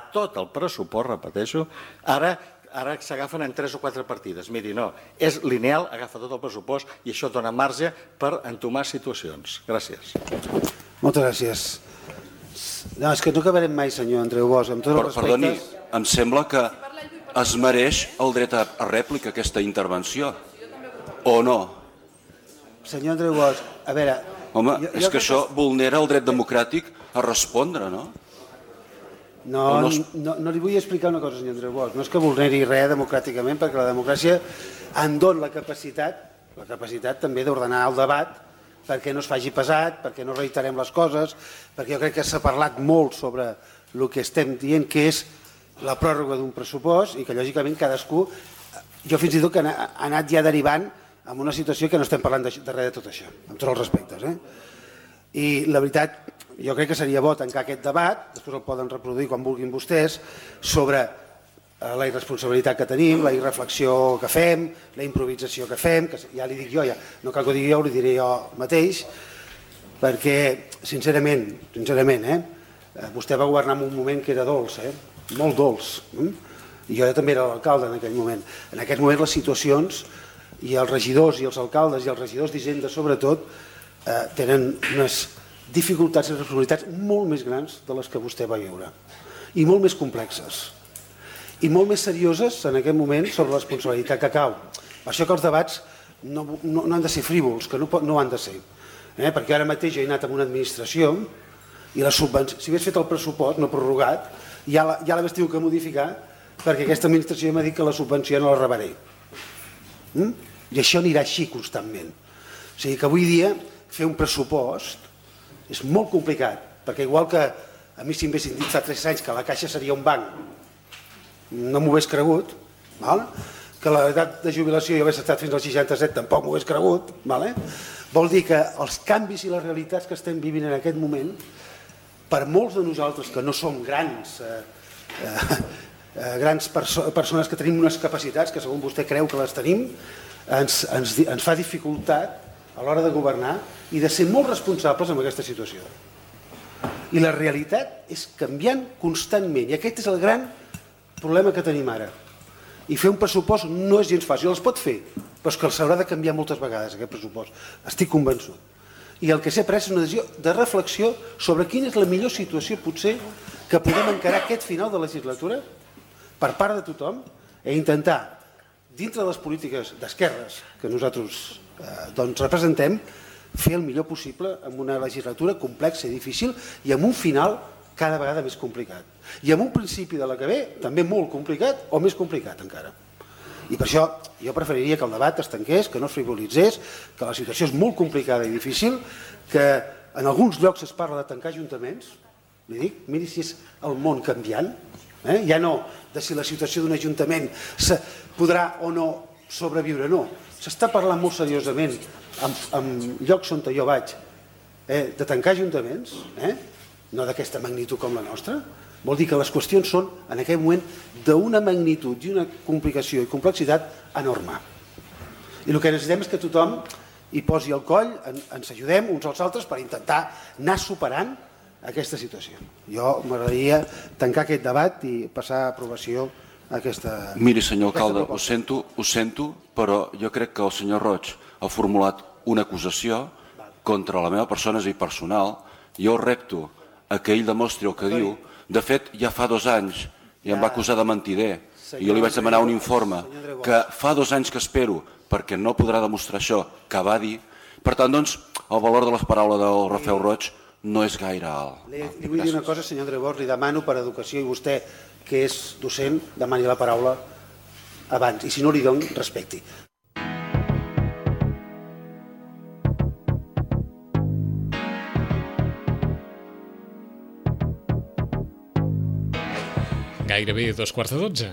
repeteixo, ara s'agafen en 3 o 4 partides. Miri, no, és lineal, agafa tot el pressupost i això dona marge per entomar situacions. Gràcies. Moltes gràcies. No, és que no acabarem mai, senyor Andreu Bosch, amb tots els respectes. Perdoni, em sembla que es mereix el dret a rèplica aquesta intervenció, o no? Senyor Andreu Bosch, a veure... Home, és que això vulnera el dret democràtic a respondre, no? No li vull explicar una cosa, senyor Andreu Bosch. No és que vulneri res democràticament, perquè la democràcia em dona la capacitat també d'ordenar el debat perquè no es faci pesat, perquè no reiterem les coses, perquè jo crec que s'ha parlat molt sobre el que estem dient, que és la pròrroga d'un pressupost i que, lògicament, cadascú... Jo fins i tot que ha anat ja derivant en una situació que no estem parlant de res de tot això, amb tots els respectes. I la veritat... Jo crec que seria bo tancar aquest debat, després el poden reproduir quan vulguin vostès, sobre la irresponsabilitat que tenim, la irreflexió que fem, la improvisació que fem, que ja li dic jo, no cal que ho digui jo, ho diré jo mateix, perquè, sincerament, vostè va governar en un moment que era dolç, molt dolç, i jo també era l'alcalde en aquell moment. En aquest moment les situacions, i els regidors i els alcaldes i els regidors d'Hisenda sobretot, tenen unes dificultats i responsabilitats molt més grans de les que vostè va viure i molt més complexes i molt més serioses en aquest moment sobre la responsabilitat que cau. Per això que els debats no han de ser frívols, que no han de ser, perquè ara mateix jo he anat a una administració i la subvenció, si hagués fet el pressupost no prorrogat, ja l'hagués tingut que modificar perquè aquesta administració m'ha dit que la subvenció no la rebré, i això anirà així constantment. O sigui que avui dia fer un pressupost és molt complicat, perquè igual que a mi si m'haguessin dit fa 3 anys que la Caixa seria un banc, no m'ho hagués cregut, que l'edat de jubilació jo hagués estat fins als 67 tampoc m'ho hagués cregut, vol dir que els canvis i les realitats que estem vivint en aquest moment, per molts de nosaltres que no som grans persones que tenim unes capacitats que segons vostè creu que les tenim, ens fa dificultat a l'hora de governar i de ser molt responsables en aquesta situació. I la realitat és canviant constantment, i aquest és el gran problema que tenim ara. I fer un pressupost no és gens fàcil, els pot fer, però és que s'haurà de canviar moltes vegades aquest pressupost, estic convençut. I el que s'ha pres és una decisió de reflexió sobre quina és la millor situació potser que podem encarar aquest final de legislatura per part de tothom i intentar, dintre de les polítiques d'esquerres que nosaltres representem, fer el millor possible amb una legislatura complexa i difícil i amb un final cada vegada més complicat. I amb un principi de la que ve també molt complicat o més complicat encara. I per això jo preferiria que el debat es tanqués, que no es frivolitzés, que la situació és molt complicada i difícil, que en alguns llocs es parla de tancar ajuntaments, li dic, miri si és el món canviant, ja no de si la situació d'un ajuntament podrà o no sobreviure, no. S'està parlant molt seriosament en llocs on jo vaig de tancar ajuntaments, no d'aquesta magnitud com la nostra. Vol dir que les qüestions són, en aquest moment, d'una magnitud i una complicació i complexitat enorme. I el que necessitem és que tothom hi posi el coll, ens ajudem uns als altres per intentar anar superant aquesta situació. Jo m'agradaria tancar aquest debat i passar a aprovació aquesta... Miri, senyor alcalde, ho sento, però jo crec que el senyor Roig ha formulat una acusació contra la meva persona i personal. Jo el repto a que ell demostri el que diu. De fet, ja fa 2 anys i em va acusar de mentider i jo li vaig demanar un informe que fa 2 anys que espero perquè no podrà demostrar això que va dir. Per tant, doncs, el valor de les paraules del Rafel Roig no és gaire alt. Li vull dir una cosa, senyor Andreu Bosch, li demano per educació, i vostè, que és docent, demani la paraula abans, i si no li dono, respecti. Gairebé 2:45.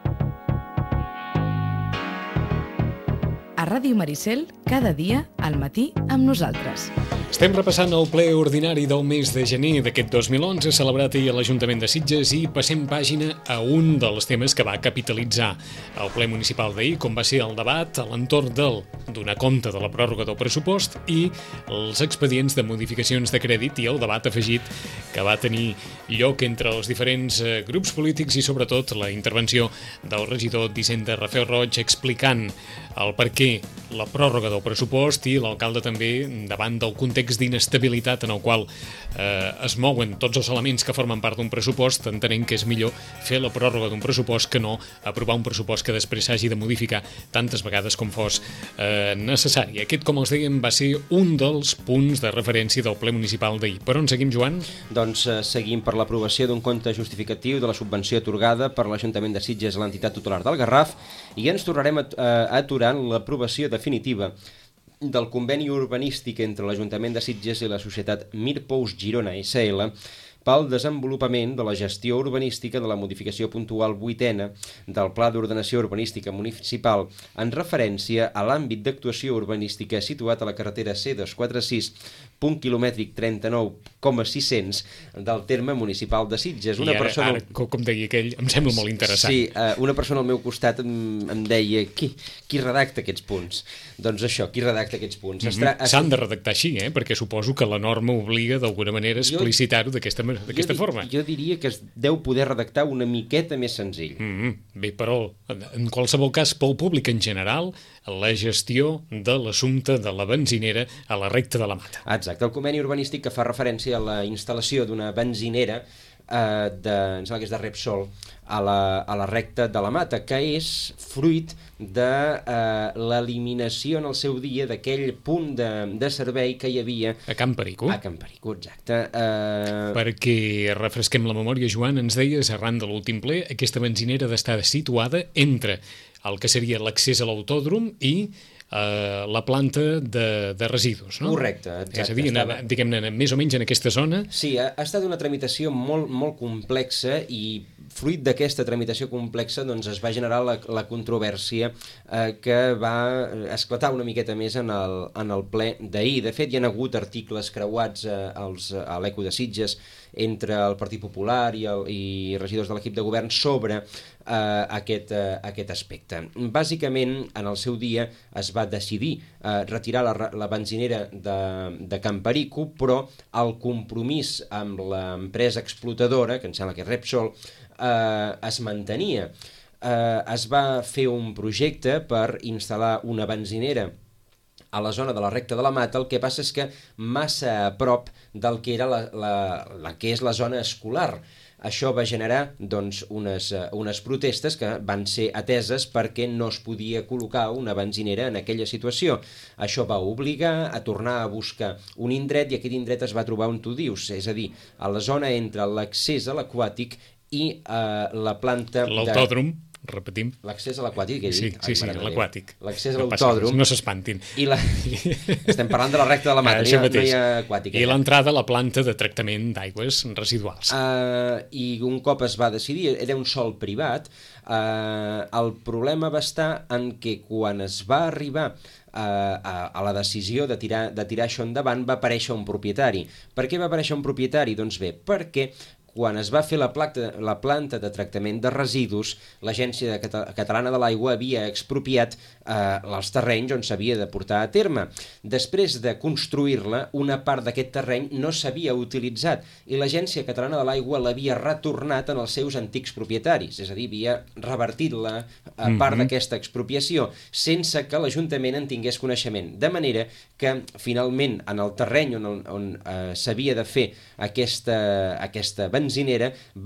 A Ràdio Maricel, cada dia, al matí, amb nosaltres. Estem repassant el ple ordinari del mes de gener d'aquest 2011, celebrat ahir a l'Ajuntament de Sitges, i passem pàgina a un dels temes que va capitalitzar el ple municipal d'ahir, com va ser el debat a l'entorn del donar compte de la pròrroga del pressupost i els expedients de modificacions de crèdit i el debat afegit que va tenir lloc entre els diferents grups polítics i sobretot la intervenció del regidor d'Hisenda Rafel Roig explicant el per què la pròrroga del pressupost i l'alcalde també davant del context d'inestabilitat en el qual es mouen tots els elements que formen part d'un pressupost, entenent que és millor fer la pròrroga d'un pressupost que no aprovar un pressupost que després s'hagi de modificar tantes vegades com fos necessari. Aquest, com els dèiem, va ser un dels punts de referència del ple municipal d'ahir. Per on seguim, Joan? Doncs seguim per l'aprovació d'un compte justificatiu de la subvenció atorgada per l'Ajuntament de Sitges a l'entitat tutelar del Garraf i ens tornarem a aturar l'aprovació definitiva del conveni urbanístic entre l'Ajuntament de Sitges i la societat Mirpous Girona SL pel desenvolupament de la gestió urbanística de la modificació puntual 8ena del Pla d'Ordenació Urbanística Municipal en referència a l'àmbit d'actuació urbanística situat a la carretera C246, punt quilomètric 39,600 del terme municipal de Sitges. I ara, com deia aquell, em sembla molt interessant. Sí, una persona al meu costat em deia qui redacta aquests punts? Doncs això, qui redacta aquests punts? S'han de redactar així, perquè suposo que la norma obliga d'alguna manera a explicitar-ho d'aquesta forma. Jo diria que es deu poder redactar una miqueta més senzill. Bé, però en qualsevol cas, pel públic en general, la gestió de l'assumpte de la benzinera a la recta de la Mata. Exacte, el conveni urbanístic que fa referència a la instal·lació d'una benzinera em sembla que és de Repsol a la recta de la Mata, que és fruit de l'eliminació en el seu dia d'aquell punt de servei que hi havia a Can Perico. A Can Perico, exacte. Perquè refresquem la memòria, Joan, ens deies arran de l'últim ple, aquesta benzinera ha d'estar situada entre el que seria l'accés a l'autòdrom i la planta de residus, no? Correcte, exacte. És a dir, diguem-ne, més o menys en aquesta zona. Sí, ha estat una tramitació molt, molt complexa i fruit d'aquesta tramitació complexa doncs, es va generar la controvèrsia que va esclatar una miqueta més en el ple d'ahir. De fet, hi ha hagut articles creuats a l'Eco de Sitges entre el Partit Popular i regidors de l'equip de govern sobre aquest aspecte. Bàsicament, en el seu dia es va decidir retirar la benzinera de Can Perico, però el compromís amb l'empresa explotadora, que em sembla que és Repsol, es mantenia. Es va fer un projecte per instal·lar una benzinera a la zona de la recta de la Mata, el que passa és que massa a prop del que era la que és la zona escolar. Això va generar doncs, unes protestes que van ser ateses perquè no es podia col·locar una benzinera en aquella situació. Això va obligar a tornar a buscar un indret i aquest indret es va trobar on tu dius, és a dir, a la zona entre l'accés a l'aquàtic i la planta l'autòdrom. Repetim. L'accés a l'aquàtic, què he dit? Sí, l'aquàtic. L'accés a l'autòdrom. No s'espantin. Estem parlant de la recta de la Mata, no hi ha aquàtic. I l'entrada a la planta de tractament d'aigües residuals. I un cop es va decidir, era un sòl privat, el problema va estar en que quan es va arribar a la decisió de tirar això endavant va aparèixer un propietari. Per què va aparèixer un propietari? Doncs bé, perquè quan es va fer la planta de tractament de residus, l'Agència Catalana de l'Aigua havia expropiat els terrenys on s'havia de portar a terme. Després de construir-la, una part d'aquest terreny no s'havia utilitzat i l'Agència Catalana de l'Aigua l'havia retornat en els seus antics propietaris, és a dir, havia revertit la part d'aquesta expropiació sense que l'Ajuntament en tingués coneixement. De manera que, finalment, en el terreny on s'havia de fer aquesta benzinera va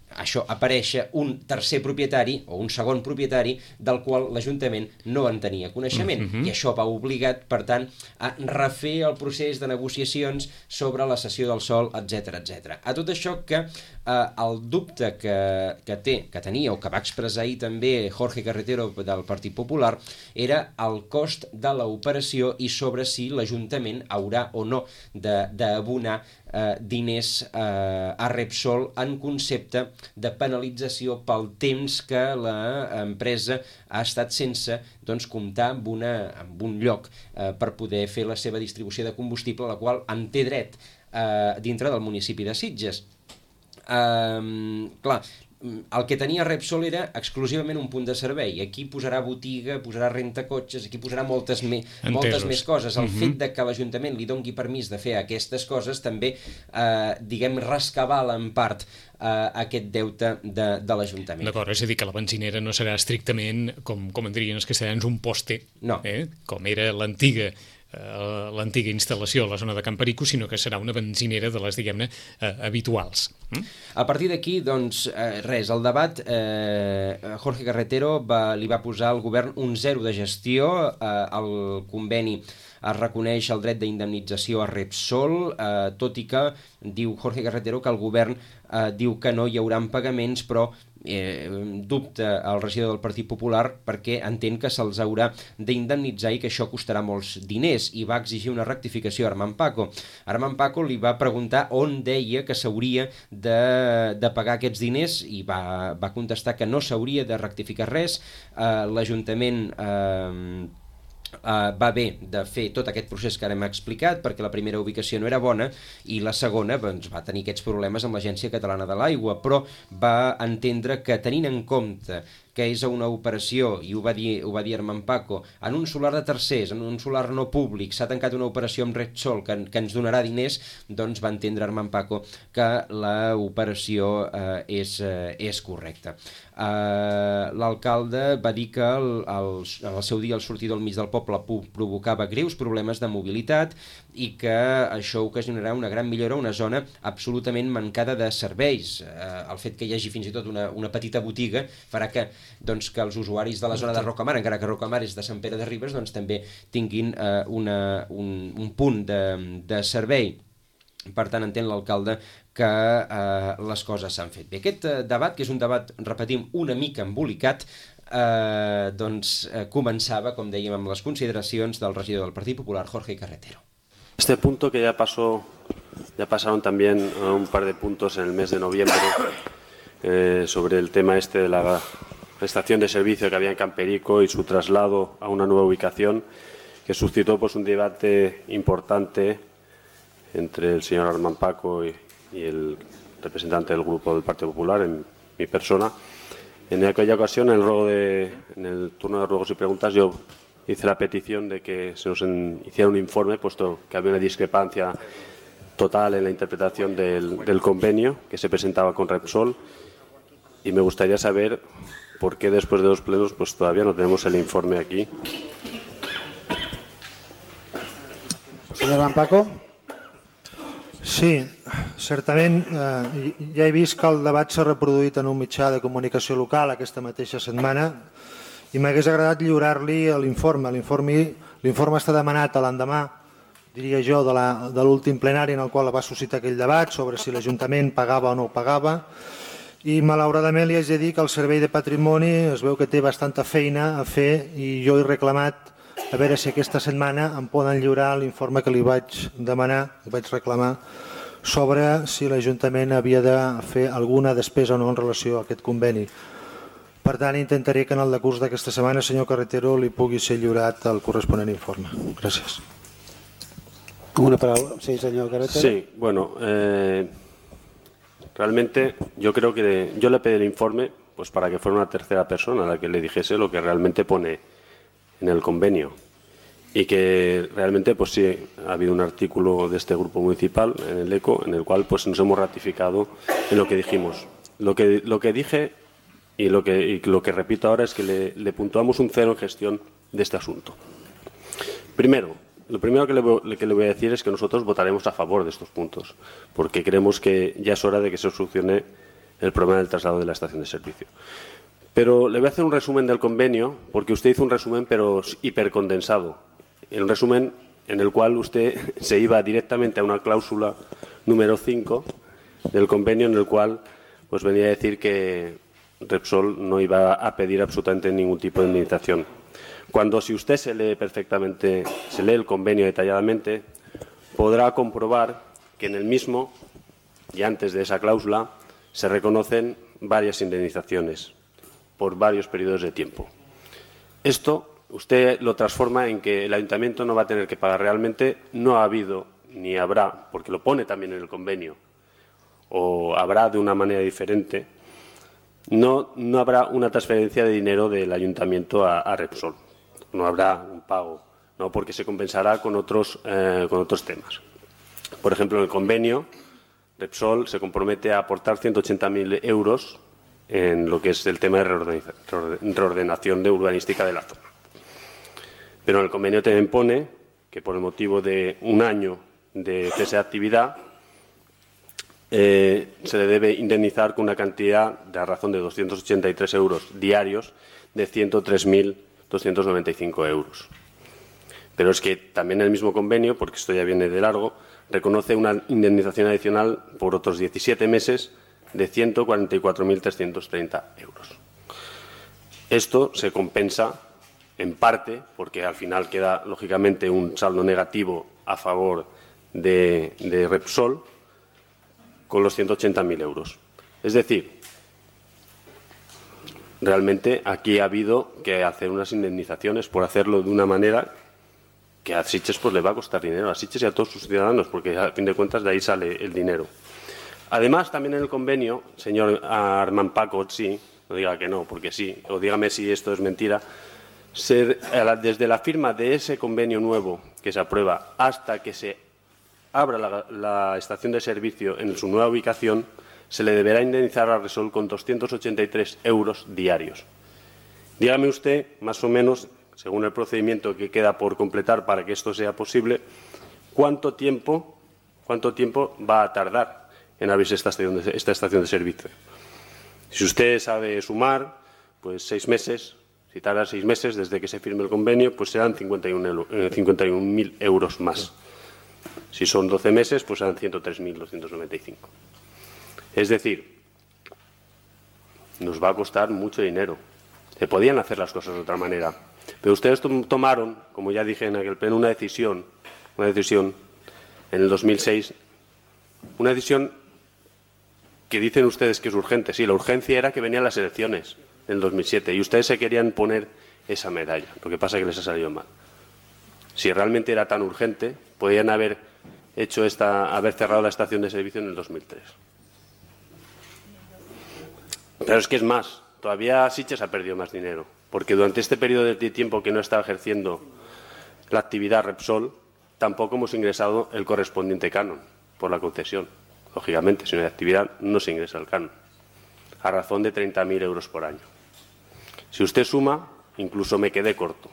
això aparèixer un tercer propietari o un segon propietari del qual l'Ajuntament no en tenia coneixement, i això va obligat, per tant, a refer el procés de negociacions sobre la cessió del sòl, etc. A tot això que el dubte que tenia o que va expressar ahir també Jorge Carretero del Partit Popular era el cost de l'operació i sobre si l'Ajuntament haurà o no d'abonar diners a Repsol en concepte de penalització pel temps que l'empresa ha estat sense comptar amb un lloc per poder fer la seva distribució de combustible, a la qual en té dret dintre del municipi de Sitges. Clar, el que tenia Repsol era exclusivament un punt de servei. Aquí posarà botiga, posarà rentacotxes, aquí posarà moltes més coses. El fet de que l'Ajuntament li dongui permís de fer aquestes coses també, rescabala en part aquest deute de l'Ajuntament. D'acord, és a dir, que la benzinera no serà estrictament, com en dirien els castellans, un poste, com era l'antiga instal·lació a la zona de Can Perico, sinó que serà una benzinera de les, diguem-ne, habituals. A partir d'aquí, doncs, res, el debat, Jorge Carretero li va posar al govern un 0 de gestió, el conveni es reconeix el dret d'indemnització a Repsol, tot i que diu Jorge Carretero que el govern diu que no hi haurà pagaments, però dubta el regidor del Partit Popular perquè entén que se'ls haurà d'indemnitzar i que això costarà molts diners, i va exigir una rectificació a Armand Paco. Armand Paco li va preguntar on deia que s'hauria de pagar aquests diners i va contestar que no s'hauria de rectificar res. L'Ajuntament va bé de fer tot aquest procés que ara hem explicat, perquè la primera ubicació no era bona i la segona va tenir aquests problemes amb l'Agència Catalana de l'Aigua, però va entendre que, tenint en compte que és una operació, i ho va dir Armand Paco, en un solar de tercers, en un solar no públic, s'ha tancat una operació amb Repsol que ens donarà diners, doncs va entendre Armand Paco que l'operació és correcta. L'alcalde va dir que al seu dia el sortir del mig del poble provocava greus problemes de mobilitat i que això ocasionarà una gran millora a una zona absolutament mancada de serveis. El fet que hi hagi fins i tot una petita botiga farà que els usuaris de la zona de Rocamar, encara que Rocamar és de Sant Pere de Ribes, també tinguin un punt de servei. Per tant, entén l'alcalde que les coses s'han fet bé. Aquest debat, que és un debat, repetim, una mica embolicat, començava, com dèiem, amb les consideracions del regidor del Partit Popular, Jorge Carretero. Este punto que ya pasaron también un par de puntos en el mes de noviembre sobre el tema de la estación de servicio que había en Can Perico y su traslado a una nueva ubicación, que suscitó un debate importante entre el señor Armand Paco y el representante del grupo del Partido Popular, en mi persona. En aquella ocasión, en el turno de ruegos y preguntas, yo hice la petición de que se nos hiciera un informe, puesto que había una discrepancia total en la interpretación del convenio que se presentaba con Repsol, y me gustaría saber por qué después de 2 plenos todavía no tenemos el informe aquí. Senyor Armand Paco? Sí, certament ja he vist que el debat s'ha reproduït en un mitjà de comunicació local aquesta mateixa setmana i m'hagués agradat lliurar-li l'informe. L'informe està demanat a l'endemà, diria jo, de l'últim plenari en el qual va suscitar aquell debat sobre si l'Ajuntament pagava o no pagava, i malauradament li haig de dir que el Servei de Patrimoni es veu que té bastanta feina a fer i jo he reclamat a veure si aquesta setmana em poden lliurar l'informe que li vaig demanar, li vaig reclamar, sobre si l'Ajuntament havia de fer alguna despesa o no en relació a aquest conveni. Per tant, intentaré que en el decurs d'aquesta setmana, senyor Carretero, li pugui ser lliurat el corresponent informe. Gràcies. Una paraula. Sí, senyor Carretero. Sí, bueno, realmente yo creo que yo le pedí el informe para que fuera una tercera persona la que le dijese lo que realmente pone en el convenio, y que realmente sí ha habido un artículo de este grupo municipal en el ECO en el cual nos hemos ratificado en lo que dijimos. Lo que dije y lo que repito ahora es que le puntuamos un 0 en gestión de este asunto. Lo primero que le voy a decir es que nosotros votaremos a favor de estos puntos, porque creemos que ya es hora de que se solucione el problema del traslado de la estación de servicio. Pero le voy a hacer un resumen del convenio, porque usted hizo un resumen pero hipercondensado. Un resumen en el cual usted se iba directamente a una cláusula número 5 del convenio, en el cual pues venía a decir que Repsol no iba a pedir absolutamente ningún tipo de indemnización. Cuando, si usted se lee perfectamente, se lee el convenio detalladamente, podrá comprobar que en el mismo, y antes de esa cláusula, se reconocen varias indemnizaciones por varios periodos de tiempo. Esto usted lo transforma en que el ayuntamiento no va a tener que pagar realmente. No ha habido ni habrá, porque lo pone también en el convenio, o habrá de una manera diferente, no habrá una transferencia de dinero del ayuntamiento a Repsol. No habrá un pago, no, porque se compensará con otros temas. Por ejemplo, en el convenio, Repsol se compromete a aportar 180.000 euros en lo que es el tema de reordenación urbanística de la zona. Pero en el convenio también pone que por el motivo de un año de cese de actividad se le debe indemnizar con una cantidad de a razón de 283 euros diarios de 103.295 euros. Pero es que también el mismo convenio, porque esto ya viene de largo, reconoce una indemnización adicional por otros 17 meses de 144.330 euros. Esto se compensa en parte, porque al final queda lógicamente un saldo negativo a favor de Repsol, con los 180.000 euros. Es decir, realmente aquí ha habido que hacer unas indemnizaciones por hacerlo de una manera que a Sitges pues le va a costar dinero, a Sitges y a todos sus ciudadanos, porque a fin de cuentas de ahí sale el dinero. Además, también en el convenio, señor Armand Paco, sí, no diga que no, porque sí, o dígame si esto es mentira, desde la firma de ese convenio nuevo que se aprueba hasta que se abra la estación de servicio en su nueva ubicación, se le deberá indemnizar a Repsol con 283 euros diarios. Dígame usted, más o menos, según el procedimiento que queda por completar para que esto sea posible, cuánto tiempo va a tardar en abrirse esta estación de servicio. Si usted sabe sumar, pues 6 meses. Si tarda 6 meses desde que se firme el convenio, pues serán 51.000 euros más. Si son 12 meses, pues serán 103.295. Es decir, nos va a costar mucho dinero. Se podían hacer las cosas de otra manera. Pero ustedes tomaron, como ya dije en aquel pleno, una decisión en el 2006, una decisión que dicen ustedes que es urgente. Sí, la urgencia era que venían las elecciones en el 2007 y ustedes se querían poner esa medalla. Lo que pasa es que les ha salido mal. Si realmente era tan urgente, podían haber cerrado la estación de servicio en el 2003. Pero es que es más, todavía Sitges ha perdido más dinero, porque durante este periodo de tiempo que no estaba ejerciendo la actividad Repsol, tampoco hemos ingresado el correspondiente canon por la concesión. Lógicamente, si no hay actividad, no se ingresa el canon, a razón de 30.000 euros por año. Si usted suma, incluso me quedé corto.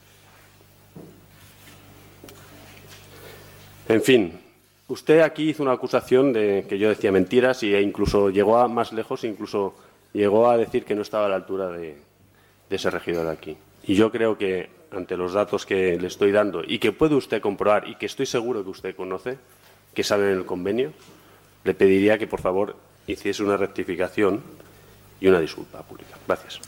En fin, usted aquí hizo una acusación de que yo decía mentiras e incluso llegó a más lejos, incluso llegó a decir que no estaba a la altura de ese regidor de aquí. Y yo creo que, ante los datos que le estoy dando y que puede usted comprobar y que estoy seguro que usted conoce, que sale en el convenio, le pediría que, por favor, hiciese una rectificación y una disculpa pública. Gracias.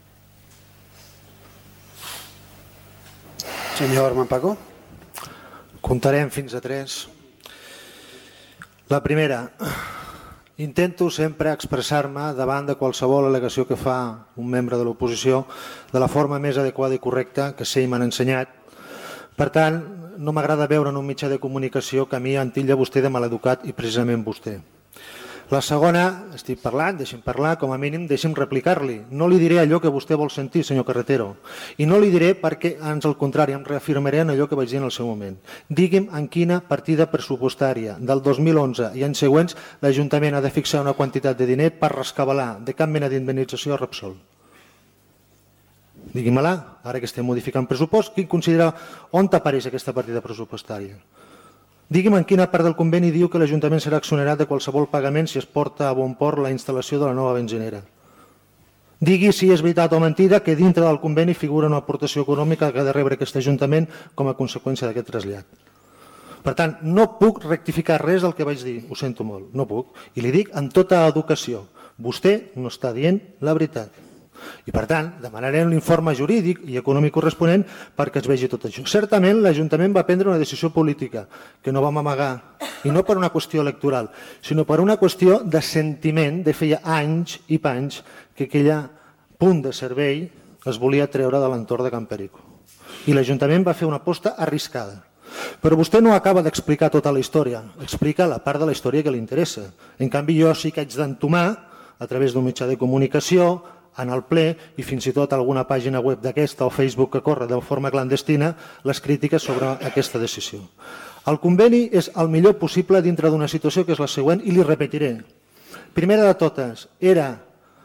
Senyor Armand Paco. Comptarem fins a 3. La primera, intento sempre expressar-me davant de qualsevol al·legació que fa un membre de l'oposició de la forma més adequada i correcta que sé i m'han ensenyat. Per tant, no m'agrada veure en un mitjà de comunicació que a mi em titlla vostè de maleducat i precisament vostè. La segona, estic parlant, deixi'm parlar, com a mínim deixi'm replicar-li. No li diré allò que vostè vol sentir, senyor Carretero. I no li diré perquè, ans al contrari, em reafirmaré en allò que vaig dir en el seu moment. Digui'm en quina partida pressupostària del 2011 i anys següents l'Ajuntament ha de fixar una quantitat de diner per rescabalar de cap mena d'indemnització a Repsol. Digui-me-la, ara que estem modificant pressupost, quin considera on apareix aquesta partida pressupostària? Digui'm en quina part del conveni diu que l'Ajuntament serà exonerat de qualsevol pagament si es porta a bon port la instal·lació de la nova benzinera. Digui si és veritat o mentida que dintre del conveni figura una aportació econòmica que ha de rebre aquest Ajuntament com a conseqüència d'aquest trasllat. Per tant, no puc rectificar res del que vaig dir, ho sento molt, no puc. I li dic en tota educació, vostè no està dient la veritat. I per tant, demanarem l'informe jurídic i econòmic corresponent perquè es vegi tot això. Certament, l'Ajuntament va prendre una decisió política que no vam amagar, i no per una qüestió electoral, sinó per una qüestió de sentiment de feia anys i panys que aquell punt de servei es volia treure de l'entorn de Can Perico. I l'Ajuntament va fer una aposta arriscada. Però vostè no acaba d'explicar tota la història, explica la part de la història que li interessa. En canvi, jo sí que haig d'entomar, a través d'un mitjà de comunicació, en el ple i fins i tot alguna pàgina web d'aquesta o Facebook que corre de forma clandestina les crítiques sobre aquesta decisió. El conveni és el millor possible dintre d'una situació que és la següent i li repetiré. Primera de totes, era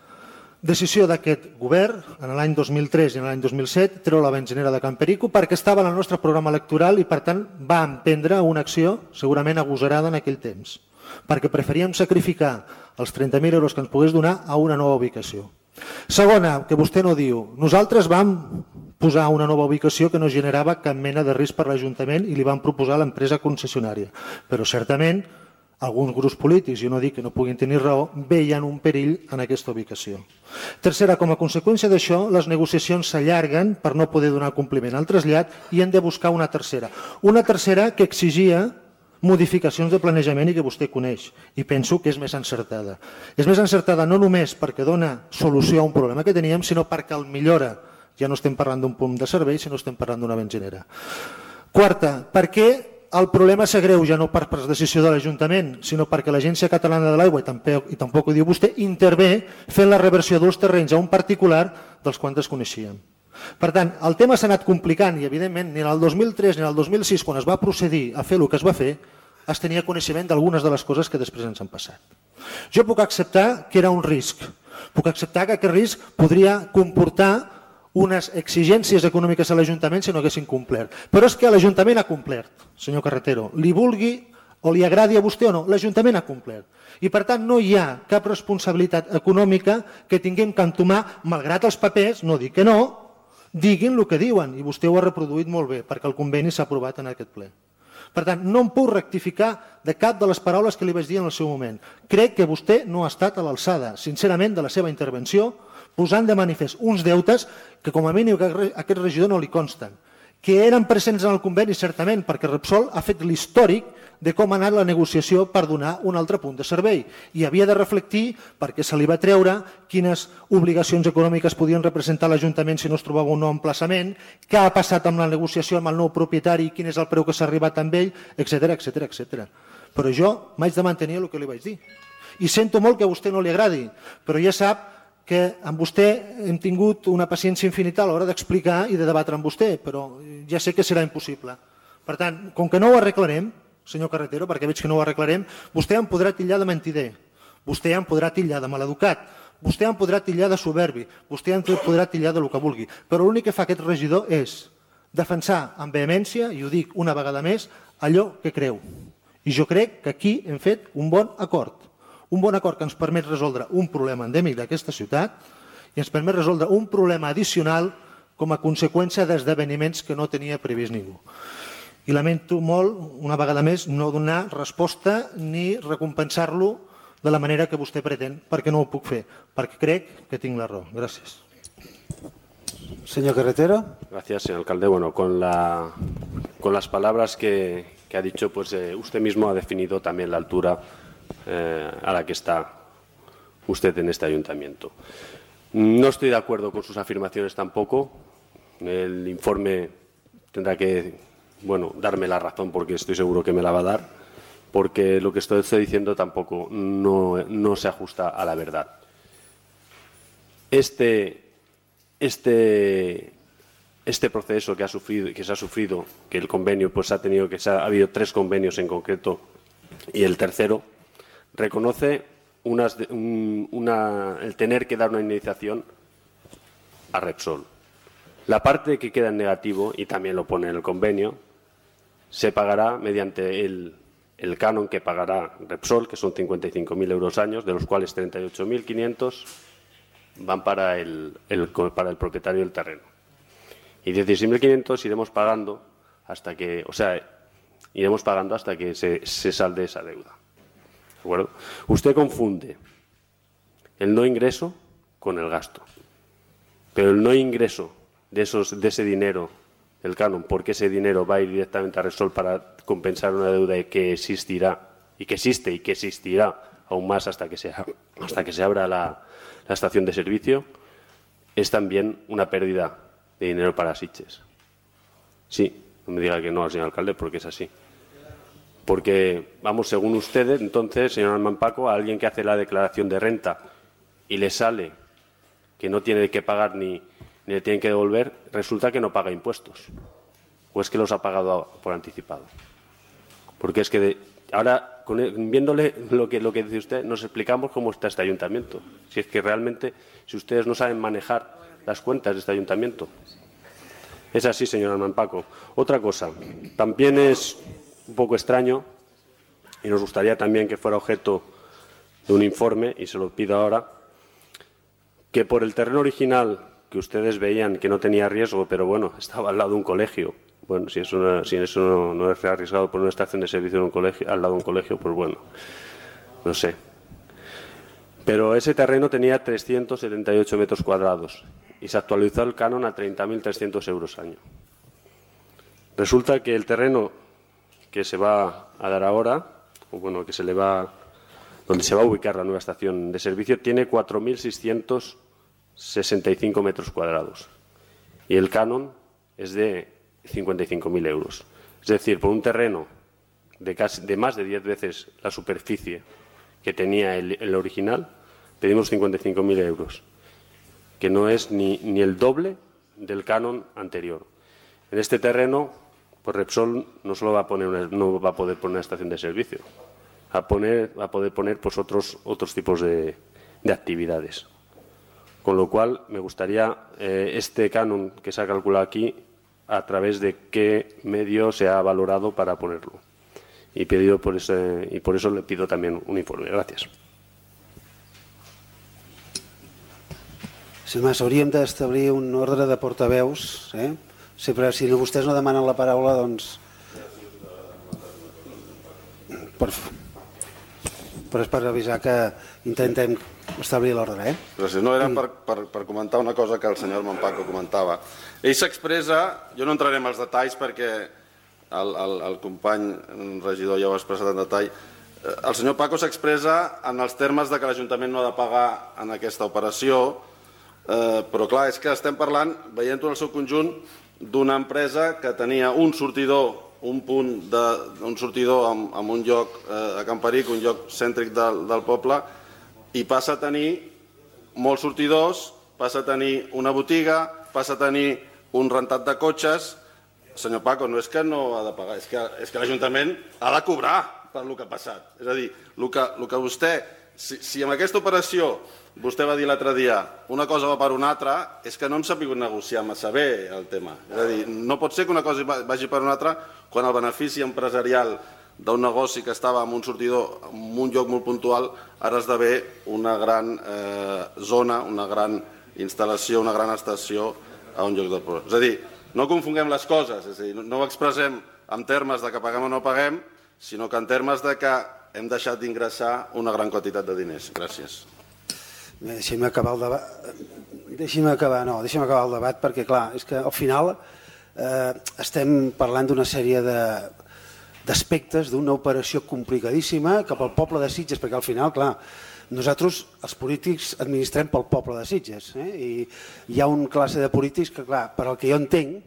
decisió d'aquest govern en l'any 2003 i en l'any 2007 treure la benzinera de Can Perico perquè estava en el nostre programa electoral i per tant va emprendre una acció segurament agosarada en aquell temps perquè preferíem sacrificar els 30.000 euros que ens pogués donar a una nova ubicació. Segona, que vostè no diu, nosaltres vam posar una nova ubicació que no generava cap mena de risc per l'Ajuntament i li vam proposar a l'empresa concessionària. Però certament, alguns grups polítics, jo no dic que no puguin tenir raó, veien un perill en aquesta ubicació. Tercera, com a conseqüència d'això, les negociacions s'allarguen per no poder donar compliment al trasllat i hem de buscar una tercera. Una tercera que exigia modificacions de planejament i que vostè coneix i penso que és més encertada. És més encertada no només perquè dona solució a un problema que teníem, sinó perquè el millora. Ja no estem parlant d'un punt de servei, sinó estem parlant d'una benzinera. Quarta, perquè el problema s'agreuja no per decisió de l'Ajuntament, sinó perquè l'Agència Catalana de l'Aigua, i tampoc ho diu vostè, intervé fent la reversió dels terrenys a un particular dels quals desconeixíem. Per tant, el tema s'ha anat complicant i, evidentment, ni en el 2003 ni en el 2006, quan es va procedir a fer el que es va fer, es tenia coneixement d'algunes de les coses que després ens han passat. Jo puc acceptar que era un risc. Puc acceptar que aquest risc podria comportar unes exigències econòmiques a l'Ajuntament si no haguessin complert. Però és que l'Ajuntament ha complert, senyor Carretero. Li vulgui o li agradi a vostè o no, l'Ajuntament ha complert. I per tant no hi ha cap responsabilitat econòmica que tinguem que entomar, malgrat els papers, no dic que no, diguin el que diuen, i vostè ho ha reproduït molt bé, perquè el conveni s'ha aprovat en aquest ple. Per tant, no em puc rectificar de cap de les paraules que li vaig dir en el seu moment. Crec que vostè no ha estat a l'alçada, sincerament, de la seva intervenció, posant de manifest uns deutes que com a mínim a aquest regidor no li consten, que eren presents en el conveni, certament, perquè Repsol ha fet l'històric de com ha anat la negociació per donar un altre punt de servei. I havia de reflectir, perquè se li va treure, quines obligacions econòmiques podien representar l'Ajuntament si no es trobava un nou emplaçament, què ha passat amb la negociació amb el nou propietari, quin és el preu que s'ha arribat amb ell, etc. Però jo m'haig de mantenir el que li vaig dir. I sento molt que a vostè no li agradi, però ja sap que amb vostè hem tingut una paciència infinita a l'hora d'explicar i de debatre amb vostè, però ja sé que serà impossible. Per tant, com que no ho arreglarem, senyor Carretero, perquè veig que no ho arreglarem, vostè em podrà titllar de mentider, vostè em podrà titllar de maleducat, vostè em podrà titllar de soberbi, vostè em podrà titllar de lo que vulgui, però l'únic que fa aquest regidor és defensar amb vehemència, i ho dic una vegada més, allò que creu. I jo crec que aquí hem fet un bon acord que ens permet resoldre un problema endèmic d'aquesta ciutat i ens permet resoldre un problema addicional com a conseqüència d'esdeveniments que no tenia previst ningú. I lamento molt, una vegada més, no donar resposta ni recompensar-lo de la manera que vostè pretén, perquè no ho puc fer, perquè crec que tinc la raó. Gràcies. Señor Carretero. Gracias, señor alcalde. Bueno, con las palabras que ha dicho, pues usted mismo ha definido también la altura a la que está usted en este ayuntamiento. No estoy de acuerdo con sus afirmaciones tampoco. El informe tendrá que darme la razón porque estoy seguro que me la va a dar, porque lo que estoy diciendo tampoco no se ajusta a la verdad. Este proceso que se ha sufrido, que el convenio pues ha habido 3 convenios en concreto y el tercero, reconoce el tener que dar una indemnización a Repsol. La parte que queda en negativo, y también lo pone en el convenio, se pagará mediante el canon que pagará Repsol, que son 55.000 euros años, de los cuales 38.500 van para el propietario del terreno. Y 16.500 iremos pagando hasta que, se salde esa deuda. ¿De acuerdo? Usted confunde el no ingreso con el gasto. Pero el no ingreso de ese dinero, el canon, porque ese dinero va a ir directamente a Repsol para compensar una deuda que existirá y que existe y que existirá aún más hasta que se abra la estación de servicio, es también una pérdida de dinero para Sitges. Sí, no me diga que no al señor alcalde, porque es así. Porque, según ustedes, entonces, señor Armand Paco, a alguien que hace la declaración de renta y le sale que no tiene que pagar ni le tienen que devolver, resulta que no paga impuestos. ¿O es que los ha pagado por anticipado? Porque es que ahora, viéndole lo que dice usted, nos explicamos cómo está este ayuntamiento. Si es que realmente, si ustedes no saben manejar las cuentas de este ayuntamiento. Es así, señor Armand Paco. Otra cosa, también es un poco extraño y nos gustaría también que fuera objeto de un informe, y se lo pido ahora, que por el terreno original que ustedes veían que no tenía riesgo, pero bueno, estaba al lado de un colegio. Bueno, si eso no es arriesgado por una estación de servicio en un colegio, al lado de un colegio, pues bueno, no sé. Pero ese terreno tenía 378 metros cuadrados y se actualizó el canon a 30.300 euros año. Resulta que el terreno que se va a dar ahora, o bueno, donde se va a ubicar la nueva estación de servicio, tiene 4.665 metros cuadrados y el canon es de 55.000 euros. Es decir, por un terreno de más de 10 veces la superficie que tenía el original, pedimos 55.000 euros, que no es ni el doble del canon anterior. En este terreno, pues Repsol no solo va a poder poner una estación de servicio, va a poder poner pues otros tipos de actividades. Con lo cual, me gustaría este canon que se ha calculado aquí, a través de qué medio se ha valorado para ponerlo. Y por eso le pido también un informe. Gràcies. Sí, mas hauríem d'establir un ordre de portaveus. Sempre, si vostès no demanen la paraula, doncs... Però és per avisar que intentem establir l'ordre. Gràcies. No, era per comentar una cosa que el senyor Manpaco comentava. Ell s'expressa, jo no entraré en els detalls perquè el company regidor ja ho ha expressat en detall, el senyor Paco s'expressa en els termes de que l'Ajuntament no ha de pagar en aquesta operació, però clar, és que estem parlant, veient-ho en el seu conjunt, d'una empresa que tenia un sortidor amb un lloc a Can Peric, un lloc cèntric del poble, i passa a tenir molts sortidors, passa a tenir una botiga, passa a tenir un rentat de cotxes. Senyor Paco, no és que no ha de pagar, és que l'Ajuntament ha de cobrar per el que ha passat. És a dir, el que vostè, si amb aquesta operació vostè va dir l'altre dia una cosa va per una altra, és que no hem sabut negociar massa bé el tema. És a dir, no pot ser que una cosa vagi per una altra quan el benefici empresarial d'un negoci que estava en un sortidor, en un lloc molt puntual, ara esdevé una gran zona, una gran instal·lació, una gran estació a un lloc del poble. És a dir, no confonguem les coses, és a dir, no ho expressem en termes de que paguem o no paguem, sinó que en termes de que hem deixat d'ingressar una gran quantitat de diners. Gràcies. Deixem acabar el debat perquè, clar, és que al final estem parlant d'una sèrie d'aspectes d'una operació complicadíssima cap al poble de Sitges, perquè al final, clar, nosaltres, els polítics, administrem pel poble de Sitges, i hi ha un classe de polítics que, clar, per al que jo entenc,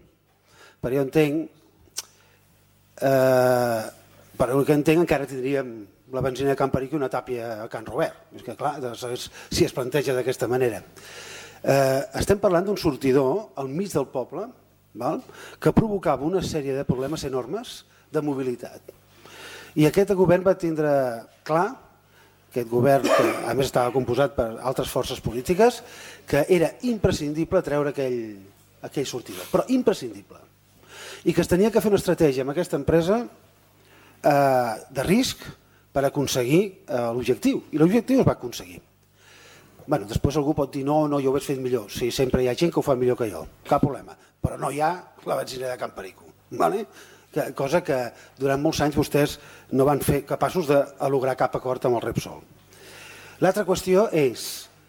encara tindríem la benzina a Can Peric i una tàpia a Can Robert. És que, clar, si es planteja d'aquesta manera. Estem parlant d'un sortidor al mig del poble que provocava una sèrie de problemes enormes de mobilitat. I aquest govern va tindre clar, aquest govern que a més estava composat per altres forces polítiques, que era imprescindible treure aquell sortidor, però imprescindible. i que es tenia que fer una estratègia amb aquesta empresa de risc per aconseguir l'objectiu, i l'objectiu es va aconseguir. Després algú pot dir no, jo ho he fet millor. Sí, sempre hi ha gent que ho fa millor que jo, cap problema, però no hi ha la benzinera de Can Perico, cosa que durant molts anys vostès no van fer capaços de lograr cap acord amb el Repsol. L'altra qüestió és,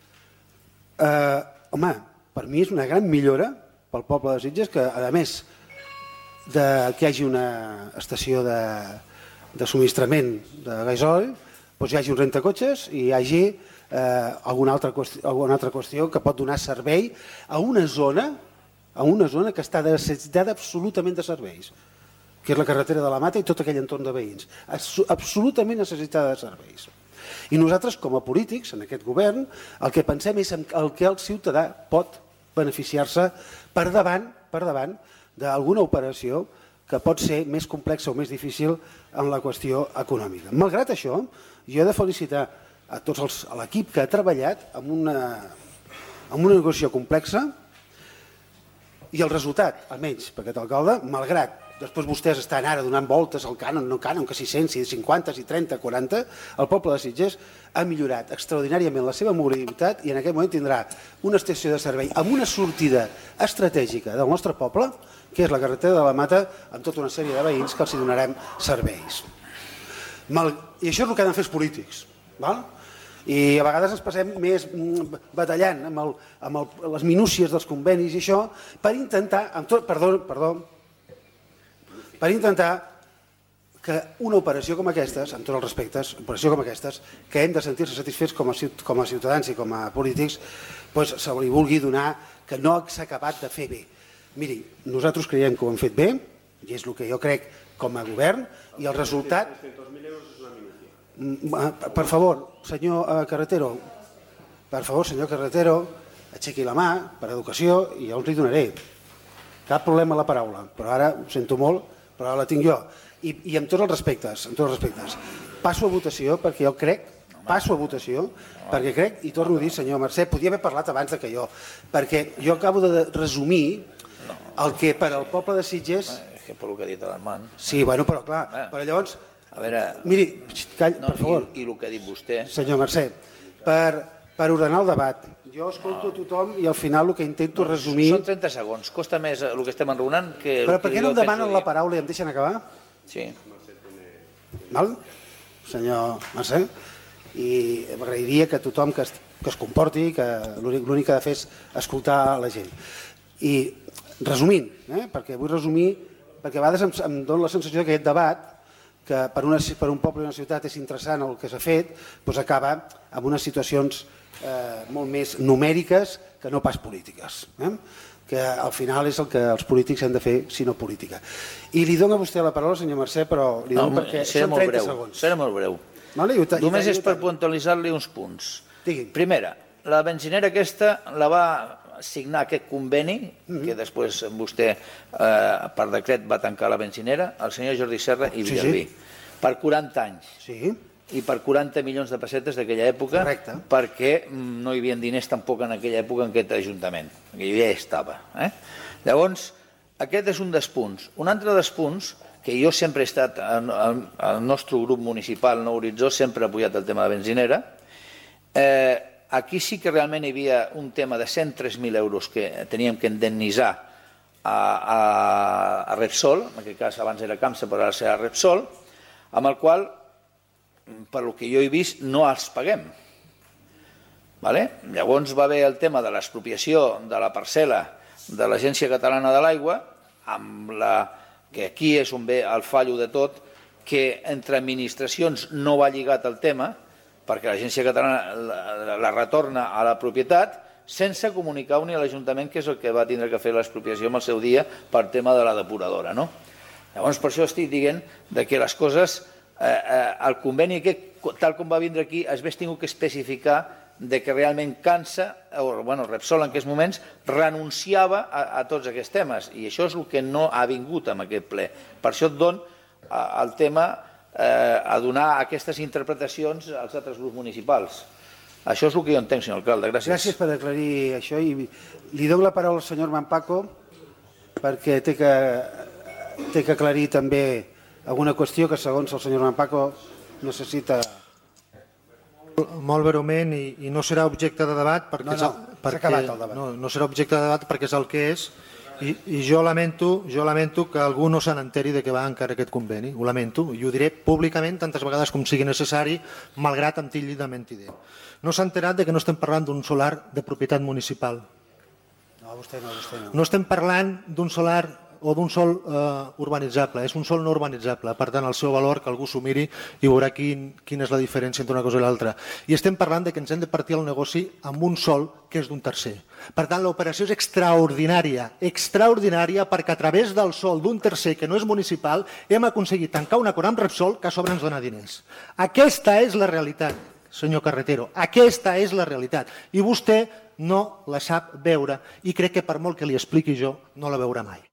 per mi és una gran millora pel poble de Sitges que, a més que hi hagi una estació de subministrament de gasoli, hi hagi un rentacotxes i hi hagi alguna altra qüestió que pot donar servei a una zona que està necessitada absolutament de serveis, que és la carretera de la Mata i tot aquell entorn de veïns, absolutament necessitada de serveis. I nosaltres, com a polítics, en aquest govern, el que pensem és el que el ciutadà pot beneficiar-se per davant d'alguna operació que pot ser més complexa o més difícil en la qüestió econòmica. Malgrat això, jo he de felicitar a l'equip que ha treballat amb una negociació complexa i el resultat, almenys per aquest alcalde, malgrat després vostès estan ara donant voltes al cànon, no cànon, que si 100, si 50, si 30, 40, el poble de Sitges ha millorat extraordinàriament la seva mobilitat i en aquest moment tindrà una estació de servei amb una sortida estratègica del nostre poble, que és la carretera de la Mata, amb tota una sèrie de veïns que els donarem serveis. I això és el que han de fer els polítics. I a vegades ens passem més batallant amb les minúcies dels convenis i això per intentar, per intentar que una operació com aquestes, amb tots els respectes, operació com aquestes, que hem de sentir-se satisfets com a ciutadans i com a polítics, se li vulgui donar que no s'ha acabat de fer bé. Miri, nosaltres creiem que ho hem fet bé, i és el que jo crec com a govern, i el resultat... Per favor, senyor Carretero, aixequi la mà per educació i jo els hi donaré. Cap problema a la paraula, però ara ho sento molt, però ara la tinc jo. I amb tots els respectes, passo a votació perquè jo crec, i torno a dir, senyor Mercè, podia haver parlat abans que jo, perquè jo acabo de resumir el que per al poble de Sitges... És que per el que ha dit l'Armand... Sí, però clar, però llavors... A veure... Miri, per favor... I el que ha dit vostè... Senyor Mercè, per ordenar el debat, jo escolto a tothom i al final el que intento resumir... Són 30 segons, costa més el que estem enraonant que... Però per què no em demanen la paraula i em deixen acabar? Sí. Val? Senyor Mercè? I m'agrairia que tothom que es comporti, que l'únic que ha de fer és escoltar la gent. I resumint, perquè vull resumir, perquè a vegades em dóna la sensació que aquest debat, que per un poble i una ciutat és interessant el que s'ha fet, doncs acaba amb unes situacions molt més numèriques que no pas polítiques, que al final és el que els polítics han de fer, si no política. I li dono a vostè la paraula, senyor Mercè, però li dono perquè són 30 segons. Serà molt breu. Només és per puntualitzar-li uns punts. Primera, la benzinera aquesta la va signar aquest conveni, que després vostè per decret va tancar la benzinera, el senyor Jordi Serra i Villalbí, per 40 anys. I per 40 milions de pessetes d'aquella època, perquè no hi havia diners tampoc en aquella època en aquest ajuntament, que ja estava. Llavors, aquest és un dels punts. Un altre dels punts, que jo sempre he estat, el nostre grup municipal, Nou Horitzó, sempre ha apoyat el tema de la benzinera. Aquí sí que realment hi havia un tema de 103.000 euros que teníem que indemnitzar a Repsol, en aquest cas abans era Camsa però ara serà Repsol, amb el qual, per el que jo he vist, no els paguem. Llavors va haver el tema de l'expropiació de la parcel·la de l'Agència Catalana de l'Aigua, que aquí és on ve el fallo de tot, que entre administracions no va lligat el tema, perquè l'Agència Catalana la retorna a la propietat sense comunicar ni a l'Ajuntament, que és el que va tindre que fer l'expropiació en el seu dia per tema de la depuradora. Llavors, per això estic dient que les coses, el conveni aquest, tal com va vindre aquí, es hagués tingut que especificar que realment Camsa, Repsol en aquests moments, renunciava a tots aquests temes, i això és el que no ha vingut en aquest ple. Per això et dono el tema a donar aquestes interpretacions als altres grups municipals. Això és el que jo entenc, senyor alcalde. Gràcies. Gràcies per aclarir això i li dono la paraula al senyor Manpaco perquè té que té que aclarir també alguna qüestió que segons el senyor Paco necessita... Molt breument, i no serà objecte de debat perquè s'ha acabat el debat. No serà objecte de debat perquè és el que és, i jo lamento que algú no se n'enteri de què va encara aquest conveni, ho lamento, i ho diré públicament tantes vegades com sigui necessari, malgrat em tilli de mentider. No s'ha enterat de que no estem parlant d'un solar de propietat municipal. No, vostè no. No estem parlant d'un solar o d'un sòl urbanitzable, és un sòl no urbanitzable, per tant el seu valor que algú s'ho miri i veurà quina és la diferència entre una cosa i l'altra. I estem parlant que ens hem de partir el negoci amb un sòl que és d'un tercer. Per tant, l'operació és extraordinària perquè a través del sòl d'un tercer que no és municipal hem aconseguit tancar un acord amb Repsol que a sobre ens dona diners. Aquesta és la realitat, senyor Carretero, aquesta és la realitat. I vostè no la sap veure i crec que per molt que li expliqui jo no la veurà mai.